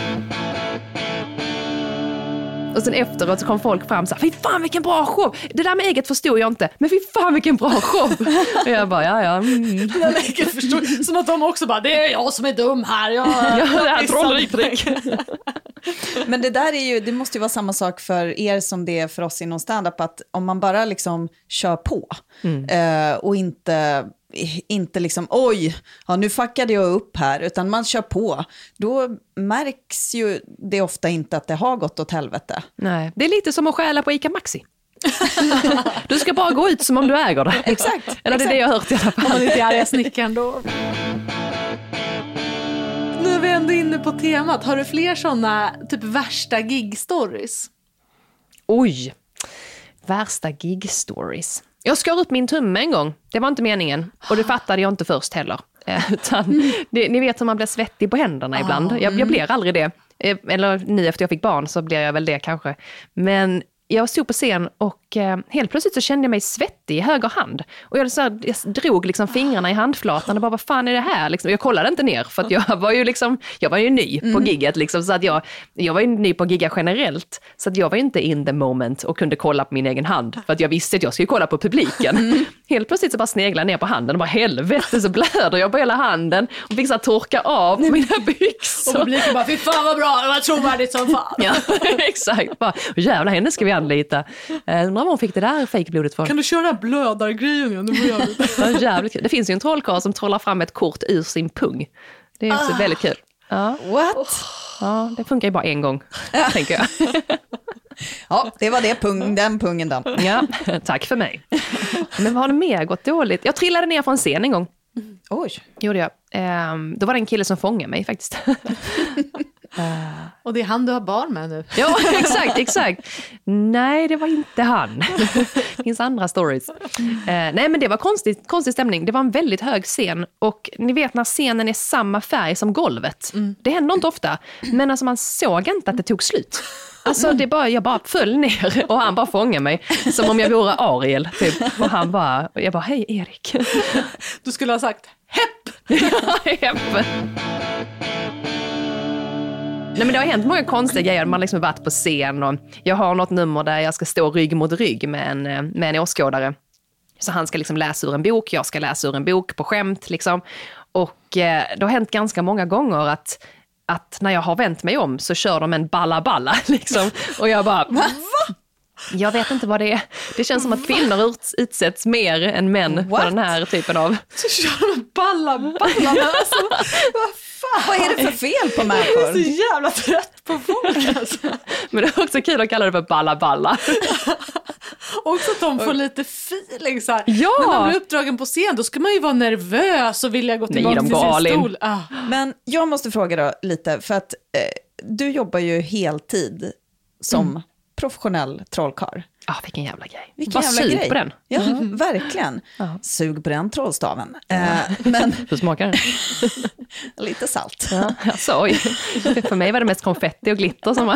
Och sen efteråt så kom folk fram så här, fy fan vilken bra show. Det där med ägget förstod jag inte, men fy fan vilken bra show. Och jag bara, ja ja. Mm. Det där med ägget förstod, som att de också bara, det är jag som är dum här. Jag, ja, det här trolleriprick. Men det där är ju, det måste ju vara samma sak för er som det är för oss inom stand-up, att om man bara liksom kör på mm. eh, och inte... inte liksom, oj, ja, nu fuckade jag upp här, utan man kör på, då märks ju det ofta inte att det har gått åt helvete. Nej, det är lite som att stjäla på Ica Maxi. Du ska bara gå ut som om du äger det. Exakt. Eller det är det jag har hört i alla fall. Om man inte är arga snickaren då. Nu är vi ändå inne på temat. Har du fler sådana typ värsta gig-stories? Oj, värsta gig-stories. Jag skar upp min tumme en gång. Det var inte meningen. Och det fattade jag inte först heller. Eh, utan, det, ni vet hur man blir svettig på händerna ibland. Jag, jag blir aldrig det. Eh, eller nu efter jag fick barn så blir jag väl det kanske. Men jag stod på scen och eh, helt plötsligt så kände jag mig svettig i höger hand. Och jag, så här, jag drog liksom fingrarna i handflatan och bara, vad fan är det här? Liksom, jag kollade inte ner för att jag var ju, liksom, jag var ju ny på mm. gigget. Liksom, så att jag, jag var ju ny på gigga generellt. Så att jag var ju inte in the moment och kunde kolla på min egen hand. För att jag visste att jag skulle kolla på publiken. Mm. Helt plötsligt så bara sneglade ner på handen och bara, helvete så blöder jag på hela handen. Och fick så här torka av på mina byxor. Och publiken bara, fy fan vad bra, det var trovärdigt som fan. Ja, exakt. Bara, jävlar, henne ska vi anlita. Undrar om hon fick det där fejkblodet för. Kan du köra blödargrejen igen? Det, jävligt kul. Det finns ju en trollkarl som trollar fram ett kort ur sin pung. Det är också ah. väldigt kul. Ja. What? Ja, det funkar ju bara en gång, tänker jag. Ja, det var det pung, den pungen då. Ja, tack för mig. Men vad har det mer gått dåligt? Jag trillade ner från scen en gång. Mm. Oj. Gjorde jag. Um, då var det en kille som fångade mig faktiskt. Uh. Och det är han du har barn med nu. Ja, exakt, exakt. Nej, det var inte han. Det finns andra stories. Uh, nej, men det var konstig, konstig stämning. Det var en väldigt hög scen. Och ni vet när scenen är samma färg som golvet. Mm. Det händer inte ofta. Men alltså man såg inte att det tog slut. Alltså det bara, jag bara föll ner och han bara fångade mig. Som om jag vore Ariel typ. Och han bara, jag bara, hej Erik. Du skulle ha sagt, hepp! Ja, hepp. Nej, men det har hänt många konstiga grejer. Man har liksom varit på scen och jag har något nummer där jag ska stå rygg mot rygg med en, med en åskådare. Så han ska liksom läsa ur en bok, jag ska läsa ur en bok på skämt. Liksom. Och eh, det har hänt ganska många gånger att, att när jag har vänt mig om så kör de en balla balla. Liksom. Och jag bara... Va? Jag vet inte vad det är. Det känns som att kvinnor ut, utsätts mer än män What? för den här typen av... Så kör de balla balla. Alltså, vad fan? Vad är det för fel på människor? Jag är så jävla trött på folk alltså. Men det är också kul att kalla det för balla balla. Också att de får lite feeling så här. Ja. När man blir uppdragen på scen, då ska man ju vara nervös och vilja gå tillbaka Nej, till sin stol. Ah. Men jag måste fråga då lite, för att eh, du jobbar ju heltid som mm. professionell trollkarl. Ja, ah, vilken jävla grej. Vilken Bara jävla sug grej. på den. Ja, mm. verkligen. Ja. Sug på den trollstaven. Eh, men... Hur smakar den? Lite salt. Ja, alltså, oj. För mig var det mest konfetti och glitter som var...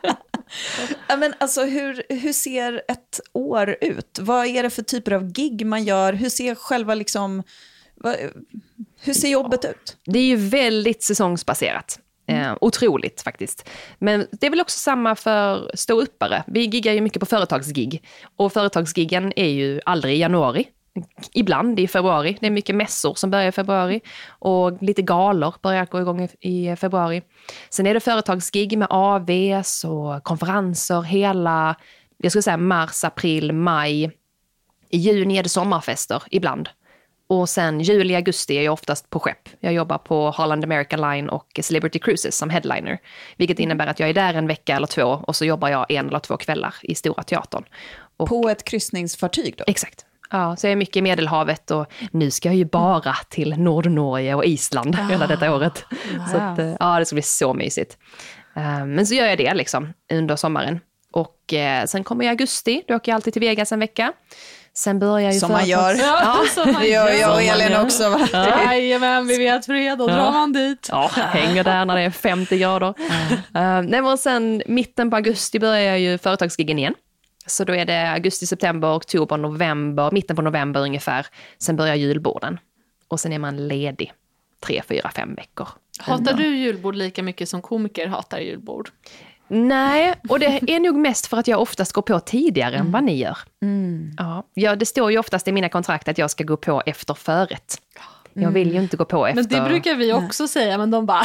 Ja, men alltså, hur, hur ser ett år ut? Vad är det för typer av gig man gör? Hur ser själva liksom... Vad, hur ser jobbet ut? Det är ju väldigt säsongsbaserat. Eh, otroligt faktiskt. Men det är väl också samma för ståuppare. Vi giggar ju mycket på företagsgig. Och företagsgiggen är ju aldrig i januari. Ibland i februari. Det är mycket mässor som börjar i februari. Och lite galor börjar gå igång i februari. Sen är det företagsgig med A Vs och konferenser hela, jag skulle säga mars, april, maj. I juni är det sommarfester ibland. Och sen juli, augusti är jag oftast på skepp. Jag jobbar på Holland American Line och Celebrity Cruises som headliner. Vilket innebär att jag är där en vecka eller två och så jobbar jag en eller två kvällar i Stora Teatern. Och, på ett kryssningsfartyg då? Exakt. Ja, så jag är mycket i Medelhavet och nu ska jag ju bara till Nordnorge och Island ah, hela detta året. Wow. Så att, ja, det ska bli så mysigt. Men så gör jag det liksom under sommaren. Och sen kommer jag i augusti, då åker jag alltid till Vegas en vecka. Sen börjar ju som man gör. Ja, som man det gör jag och Elin också. Va? Ja. Jajamän, vi vet fred, då ja. drar man dit. Ja, hänger där när det är femtio grader. Mm. Uh, nej, men sen mitten på augusti börjar jag ju företagsgiggen igen. Så då är det augusti, september, oktober, november, mitten på november ungefär. Sen börjar julborden. Och sen är man ledig tre, fyra, fem veckor. Hatar du julbord lika mycket som komiker hatar julbord? Nej, och det är nog mest för att jag oftast går på tidigare mm. än vad ni gör. Mm. Ja, ja, det står ju oftast i mina kontrakt att jag ska gå på efter förrätt. Jag vill ju inte gå på efter... Men det brukar vi också nej. säga, men de bara...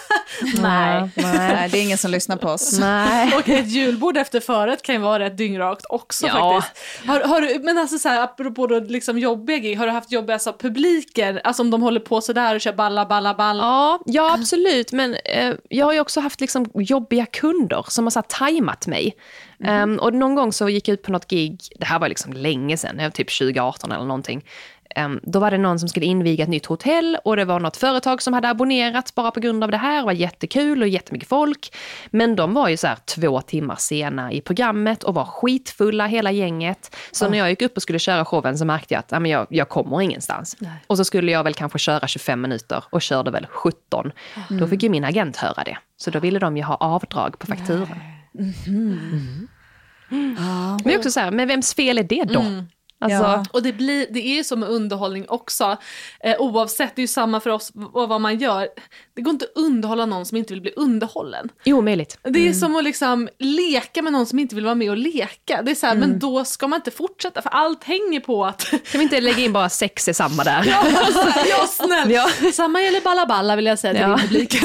nej. nej, det är ingen som lyssnar på oss. Nej. Och ett julbord efter förrätt kan ju vara rätt dyngrakt också ja. faktiskt. Har, har du, men alltså så här, apropå då liksom jobbiga gig, har du haft jobbiga alltså, publiker? Alltså om de håller på så där och kör balla, balla, balla? Ja, ja absolut. Men eh, jag har ju också haft liksom jobbiga kunder som har så här, tajmat mig. Mm. Um, och någon gång så gick jag ut på något gig, det här var liksom länge sedan, typ tjugo arton eller någonting. Um, då var det någon som skulle inviga ett nytt hotell och det var något företag som hade abonnerat bara på grund av det här. Det var jättekul och jättemycket folk. Men de var ju så här två timmar sena i programmet och var skitfulla hela gänget. Så oh. när jag gick upp och skulle köra showen så märkte jag att ja, men jag, jag kommer ingenstans. Nej. Och så skulle jag väl kanske köra tjugofem minuter och körde väl sjutton. Mm. Då fick ju min agent höra det. Så då ville de ju ha avdrag på fakturan. Mm. Mm. Mm. Ah. Men också så här, men vems fel är det då? Mm. Alltså, ja. Och det, blir, det är ju som med underhållning också. Eh, oavsett, det är ju samma för oss och vad man gör. Det går inte att underhålla någon som inte vill bli underhållen. Omöjligt. Det är mm. som att liksom leka med någon som inte vill vara med och leka. Det är så här, mm. men då ska man inte fortsätta. För allt hänger på att... Kan vi inte lägga in bara sex är samma där? Ja, ja snäll. Ja. Samma gäller balla balla vill jag säga till ja. din publik.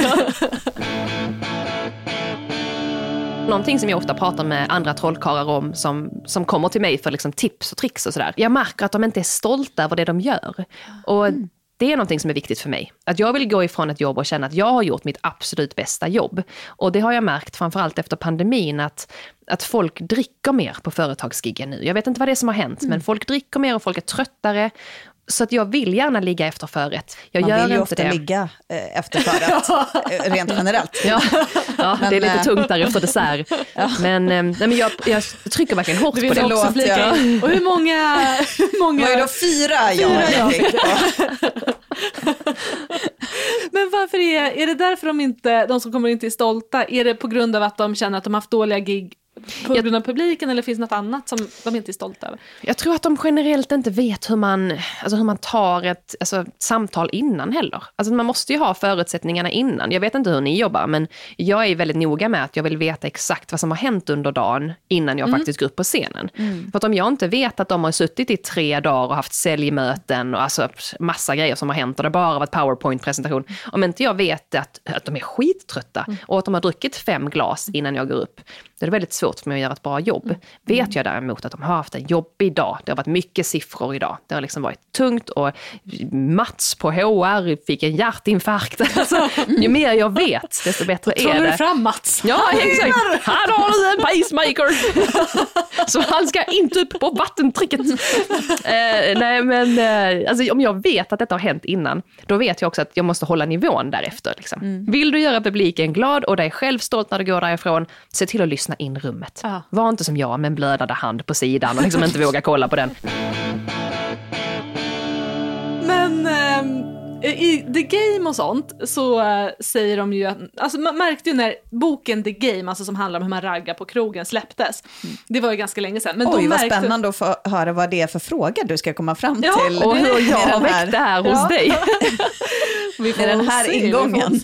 Någonting som jag ofta pratar med andra trollkarlar om som, som kommer till mig för liksom tips och tricks och sådär. Jag märker att de inte är stolta över det de gör. Och mm. det är någonting som är viktigt för mig. Att jag vill gå ifrån ett jobb och känna att jag har gjort mitt absolut bästa jobb. Och det har jag märkt framförallt efter pandemin att, att folk dricker mer på företagsgiggen nu. Jag vet inte vad det är som har hänt mm. men folk dricker mer och folk är tröttare. Så att jag vill gärna ligga efter förrätt. Jag Man gör vill ju inte ofta det. ligga eh, efter förrätt, rent generellt. Ja, ja men, det är lite tungt där efter dessert. Ja. Men, nej, men jag, jag trycker verkligen hårt på det. Också låt, ja. Och hur många... Hur många... Vad är då fyra jag, jag fick på? Men varför är, är det därför de inte, de som kommer in till stolta, är det på grund av att de känner att de har haft dåliga gig på grund av publiken, eller finns det något annat som de inte är stolta över? Jag tror att de generellt inte vet hur man, alltså hur man tar ett alltså, samtal innan heller. Alltså man måste ju ha förutsättningarna innan. Jag vet inte hur ni jobbar, men jag är väldigt noga med att jag vill veta exakt vad som har hänt under dagen innan jag mm. faktiskt går upp på scenen. Mm. För att om jag inte vet att de har suttit i tre dagar och haft säljmöten och alltså massa grejer som har hänt och det bara varit PowerPoint-presentation. Om inte jag vet att, att de är skittrötta mm. och att de har druckit fem glas innan jag går upp, det är väldigt svårt för mig att göra ett bra jobb. Mm. Vet jag däremot att de har haft en jobbig dag, det har varit mycket siffror idag, det har liksom varit tungt och Mats på H R fick en hjärtinfarkt. Alltså, ju mer jag vet, desto bättre är det. Tror du fram Mats? Ja, exakt. Här har du en pacemaker. Så han ska inte upp på vattentrycket. eh, nej, men eh, alltså, om jag vet att detta har hänt innan, då vet jag också att jag måste hålla nivån därefter. Liksom. Mm. Vill du göra publiken glad och dig själv stolt när du går därifrån, se till att lyssna in rummet. Ah. Var inte som jag med en blödande hand på sidan och liksom inte våga kolla på den. Men ähm, i The Game och sånt så äh, säger de ju att, alltså man märkte ju när boken The Game, alltså som handlar om hur man raggar på krogen, släpptes. Mm. Det var ju ganska länge sedan. Men Oj, vad märkte... spännande att få höra vad det är för fråga du ska komma fram ja, till. Och hur jag har väckt det här hos ja. dig. Vi får den här se, ingången.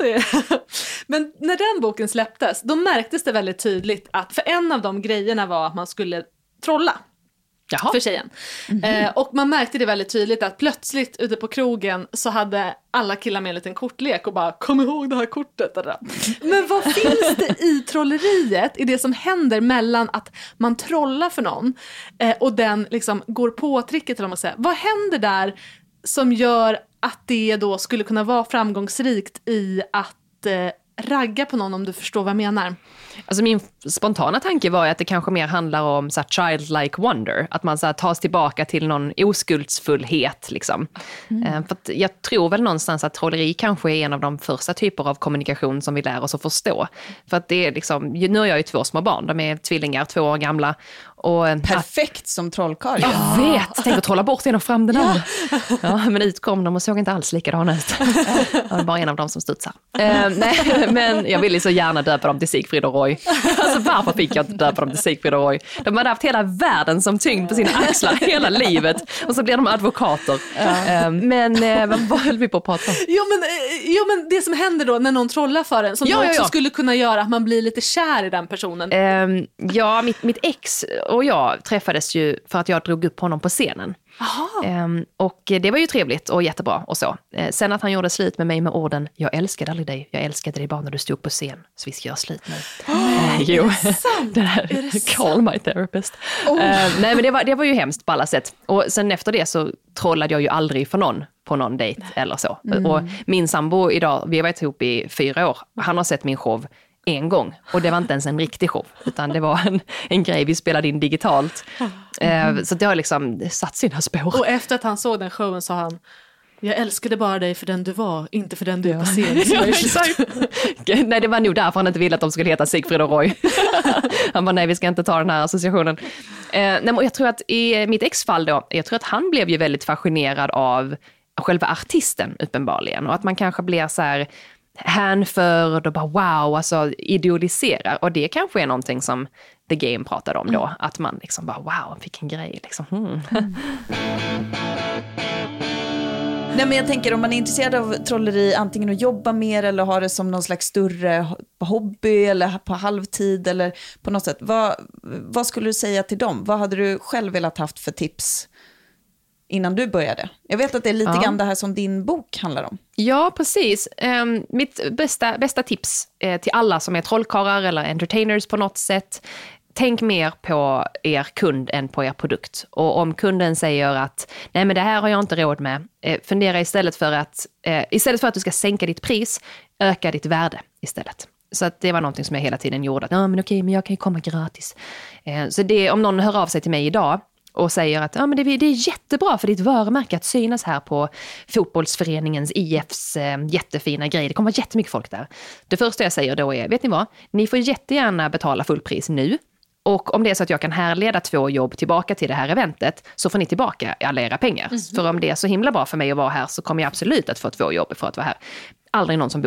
Men när den boken släpptes, då märktes det väldigt tydligt att, för en av de grejerna var att man skulle trolla. Jaha. För tjejen. Mm-hmm. Eh, och man märkte det väldigt tydligt att plötsligt ute på krogen så hade alla killar med en liten kortlek och bara, kom ihåg det här kortet. Men vad finns det i trolleriet, i det som händer mellan att man trollar för någon eh, och den liksom går på tricket, eller man säger. Vad händer där som gör att det då skulle kunna vara framgångsrikt i att eh, ragga på någon, om du förstår vad jag menar? Alltså min spontana tanke var att det kanske mer handlar om så här, childlike wonder. Att man så här, tas tillbaka till någon oskuldsfullhet. Liksom. Mm. För att jag tror väl någonstans att trolleri kanske är en av de första typer av kommunikation som vi lär oss att förstå. För att det är liksom, nu har jag ju två små barn. De är tvillingar, två år gamla. Och perfekt att, som trollkarl. Jag vet, tänk att trolla bort en och fram den andra. Ja. Ja, men utkom de och såg inte alls likadana ut. Det var bara en av dem som studsar. Uh, nej, men jag ville så gärna döpa dem till Sigfrid och Roy. Alltså varför fick jag inte döpa dem till Sigfrid och Roy? De hade haft hela världen som tyngd på sina axlar hela livet. Och så blir de advokater. Ja. Uh, men uh, vad, vad höll vi på att prata om? Jo men, uh, jo men det som händer då när någon trollar för en, som ja, också ja, ja. skulle kunna göra att man blir lite kär i den personen. Uh, ja, mitt, mitt ex och jag träffades ju för att jag drog upp honom på scenen. Um, och det var ju trevligt och jättebra och så. Uh, sen att han gjorde slut med mig med orden, jag älskade aldrig dig, jag älskade dig bara när du stod på scen, så vi ska göra slut nu. Oh, uh, jo, är det sant? Det här, är det call sant? My therapist. Oh. Uh, nej men det var, det var ju hemskt på alla sätt. Och sen efter det så trollade jag ju aldrig för någon på någon dejt eller så. Mm. Och min sambo idag, vi har varit ihop i fyra år, han har sett min show en gång. Och det var inte ens en riktig show, utan det var en, en grej vi spelade in digitalt. Mm. Eh, så det har liksom satt sina spår. Och efter att han såg den showen sa han, jag älskade bara dig för den du var, inte för den du är på scen. Ja, nej, det var nog därför han inte ville att de skulle heta Sigfrid och Roy. Han bara, nej vi ska inte ta den här associationen. Eh, nej, men jag tror att i mitt exfall då, jag tror att han blev ju väldigt fascinerad av själva artisten uppenbarligen. Och att man kanske blir så här hänförd och bara wow, alltså idealiserar. Och det kanske är någonting som The Game pratade om då. Mm. Att man liksom bara wow, vilken grej. Liksom. Mm. Mm. Nej, men jag tänker om man är intresserad av trolleri, antingen att jobba mer eller ha det som någon slags större hobby eller på halvtid eller på något sätt. Vad, vad skulle du säga till dem? Vad hade du själv velat haft för tips innan du började? Jag vet att det är lite ja. grann det här som din bok handlar om. Ja, precis. Um, mitt bästa, bästa tips eh, till alla som är trollkarlar eller entertainers på något sätt. Tänk mer på er kund än på er produkt. Och om kunden säger att nej men det här har jag inte råd med. Eh, fundera istället för att eh, istället för att du ska sänka ditt pris, öka ditt värde istället. Så att det var någonting som jag hela tiden gjorde. Att, ja men okej, men jag kan ju komma gratis. Eh, så det, om någon hör av sig till mig idag och säger att ja, men det, det är jättebra för ditt varumärke att synas här på fotbollsföreningens I Fs eh, jättefina grej. Det kommer vara jättemycket folk där. Det första jag säger då är, vet ni vad? Ni får jättegärna betala fullpris nu. Och om det är så att jag kan härleda två jobb tillbaka till det här eventet så får ni tillbaka alla era pengar. Mm-hmm. För om det är så himla bra för mig att vara här så kommer jag absolut att få två jobb för att vara här. Aldrig någon som bokar då.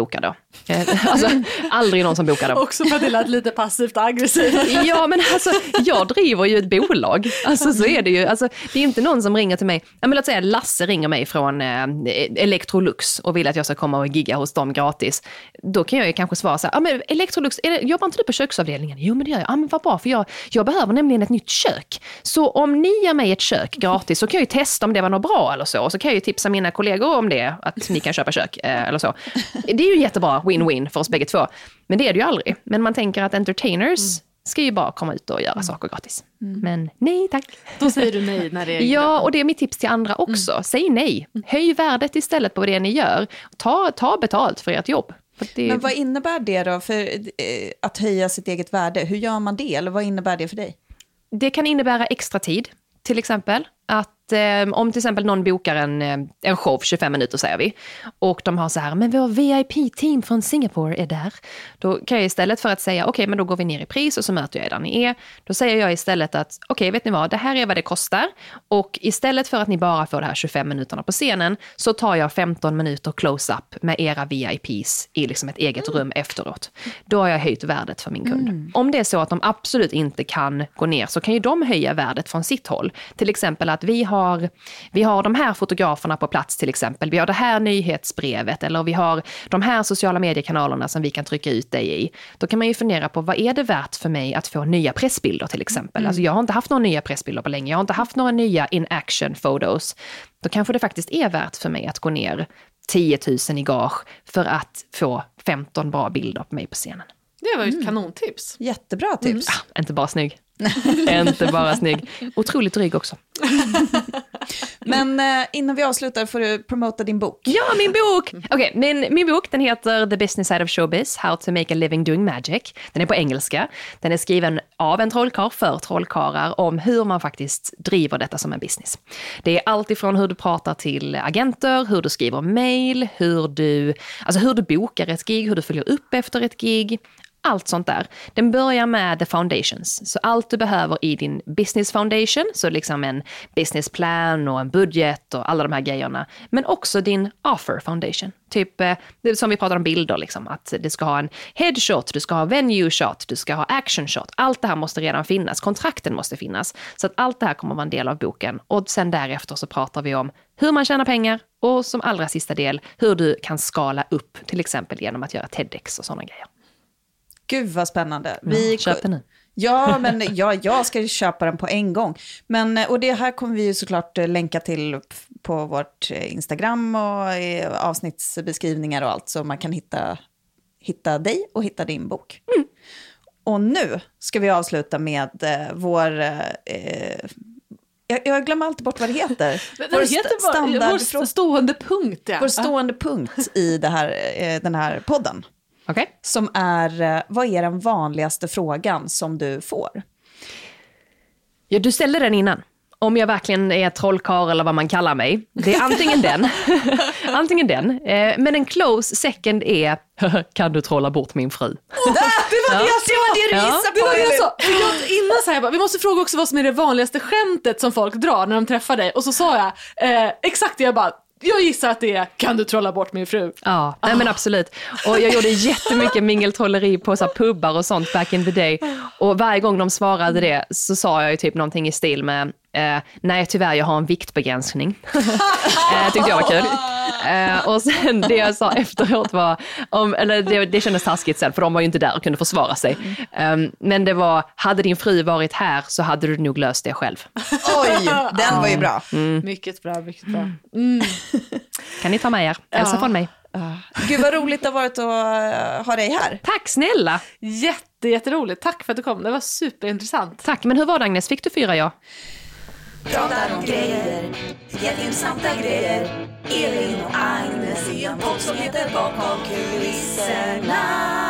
Alltså, aldrig någon som bokar dem. Också för att det lät lite passivt aggressivt. Ja, men alltså, jag driver ju ett bolag. Alltså, så är det ju. Alltså, det är inte någon som ringer till mig. Ja, men låt säga Lasse ringer mig från eh, Electrolux och vill att jag ska komma och gigga hos dem gratis. Då kan jag ju kanske svara så här, ja men Electrolux, är det, jobbar inte du på köksavdelningen? Jo, men det gör jag. Ja, men vad bra, för jag, jag behöver nämligen ett nytt kök. Så om ni ger mig ett kök gratis så kan jag ju testa om det var något bra eller så. Och så kan jag ju tipsa mina kollegor om det, att ni kan köpa kök eh, eller så. Det är ju jättebra win-win för oss bägge två. Men det är det ju aldrig. Men man tänker att entertainers mm. ska ju bara komma ut och göra mm. saker gratis. Mm. Men nej tack. Då säger du nej när det är... Ja, och det är mitt tips till andra också. Mm. Säg nej. Höj värdet istället på det ni gör. Ta, ta betalt för ert jobb. För det... Men vad innebär det då för eh, att höja sitt eget värde? Hur gör man det? Eller vad innebär det för dig? Det kan innebära extra tid, till exempel. Att eh, om till exempel någon bokar en, en show tjugofem minuter säger vi. Och de har så här, men vår V I P-team från Singapore är där. Då kan jag istället för att säga, okej okay, men då går vi ner i pris och så möter jag er där ni är. Då säger jag istället att, okej okay, vet ni vad, det här är vad det kostar. Och istället för att ni bara får det här tjugofem minuterna på scenen så tar jag femton minuter close-up med era V I Ps i liksom ett eget rum efteråt. Då har jag höjt värdet för min kund. Mm. Om det är så att de absolut inte kan gå ner så kan ju de höja värdet från sitt håll. Till exempel att vi har, vi har de här fotograferna på plats till exempel. Vi har det här nyhetsbrevet eller vi har de här sociala mediekanalerna som vi kan trycka ut dig i. Då kan man ju fundera på vad är det värt för mig att få nya pressbilder till exempel. Mm. Alltså jag har inte haft några nya pressbilder på länge. Jag har inte haft några nya in-action photos. Då kanske det faktiskt är värt för mig att gå ner tio tusen i gage för att få femton bra bilder på mig på scenen. Det var ju ett mm. kanontips. Jättebra tips. Mm. Ah, inte bara snygg. Inte bara snygg. Otroligt dryg också. Men eh, innan vi avslutar får du promota din bok. Ja, min bok! Okej, okay, min, min bok den heter The Business Side of Showbiz, How to Make a Living Doing Magic. Den är på engelska. Den är skriven av en trollkarl för trollkarlar om hur man faktiskt driver detta som en business. Det är allt ifrån hur du pratar till agenter, hur du skriver mejl, hur du, alltså hur du bokar ett gig, hur du följer upp efter ett gig. Allt sånt där. Den börjar med the foundations. Så allt du behöver i din business foundation, så liksom en businessplan och en budget och alla de här grejerna. Men också din offer foundation. Typ eh, det som vi pratar om bilder, liksom, att du ska ha en headshot, du ska ha venue shot, du ska ha action shot. Allt det här måste redan finnas. Kontrakten måste finnas. Så att allt det här kommer vara en del av boken. Och sen därefter så pratar vi om hur man tjänar pengar och som allra sista del hur du kan skala upp, till exempel genom att göra TEDx och sådana grejer. Gud vad spännande. Vi ja, köp den nu. Ja, men ja, jag ska köpa den på en gång. Men, och det här kommer vi ju såklart länka till på vårt Instagram och avsnittsbeskrivningar och allt. Så man kan hitta, hitta dig och hitta din bok. Mm. Och nu ska vi avsluta med eh, vår... Eh, jag, jag glömmer alltid bort vad det heter. Det vår heter standard, vår stående punkt. Ja. Vår stående punkt i det här, eh, den här podden. Okay. Som är, vad är den vanligaste frågan som du får? Ja, du ställde den innan. Om jag verkligen är trollkarl eller vad man kallar mig. Det är antingen den. antingen den. Eh, men en close second är, kan du trolla bort min fru? Oh, det var det jag sa! Det var det du gissade på! Det var det jag sa. Jag, innan så här, vi måste fråga också vad som är det vanligaste skämtet som folk drar när de träffar dig. Och så sa jag, eh, exakt det jag bara... Jag gissar att det är, kan du trolla bort min fru? Ja, nej, men absolut. Och jag gjorde jättemycket mingeltrolleri på så här pubbar och sånt back in the day. Och varje gång de svarade det så sa jag ju typ någonting i stil med eh, nej tyvärr jag har en viktbegränsning. eh, tyckte jag var kul. Eh, och sen det jag sa efteråt var, om, eller det, det kändes taskigt sen för de var ju inte där och kunde försvara sig. Um, men det var, hade din fru varit här så hade du nog löst det själv. Oj, den var ju bra. Mm. Mycket bra, mycket bra. Mm. Kan ni ta med er? Hälsa ja. Från mig. Uh. Gud vad roligt det har varit att ha dig här. Tack snälla. Jätte, jätteroligt. Tack för att du kom. Det var superintressant. Tack, men hur var det Agnes? Fick du fyra ja? Pratar om grejer, jätteintressanta grejer. Elin och Agnes i en podd som heter Bakom kulisserna.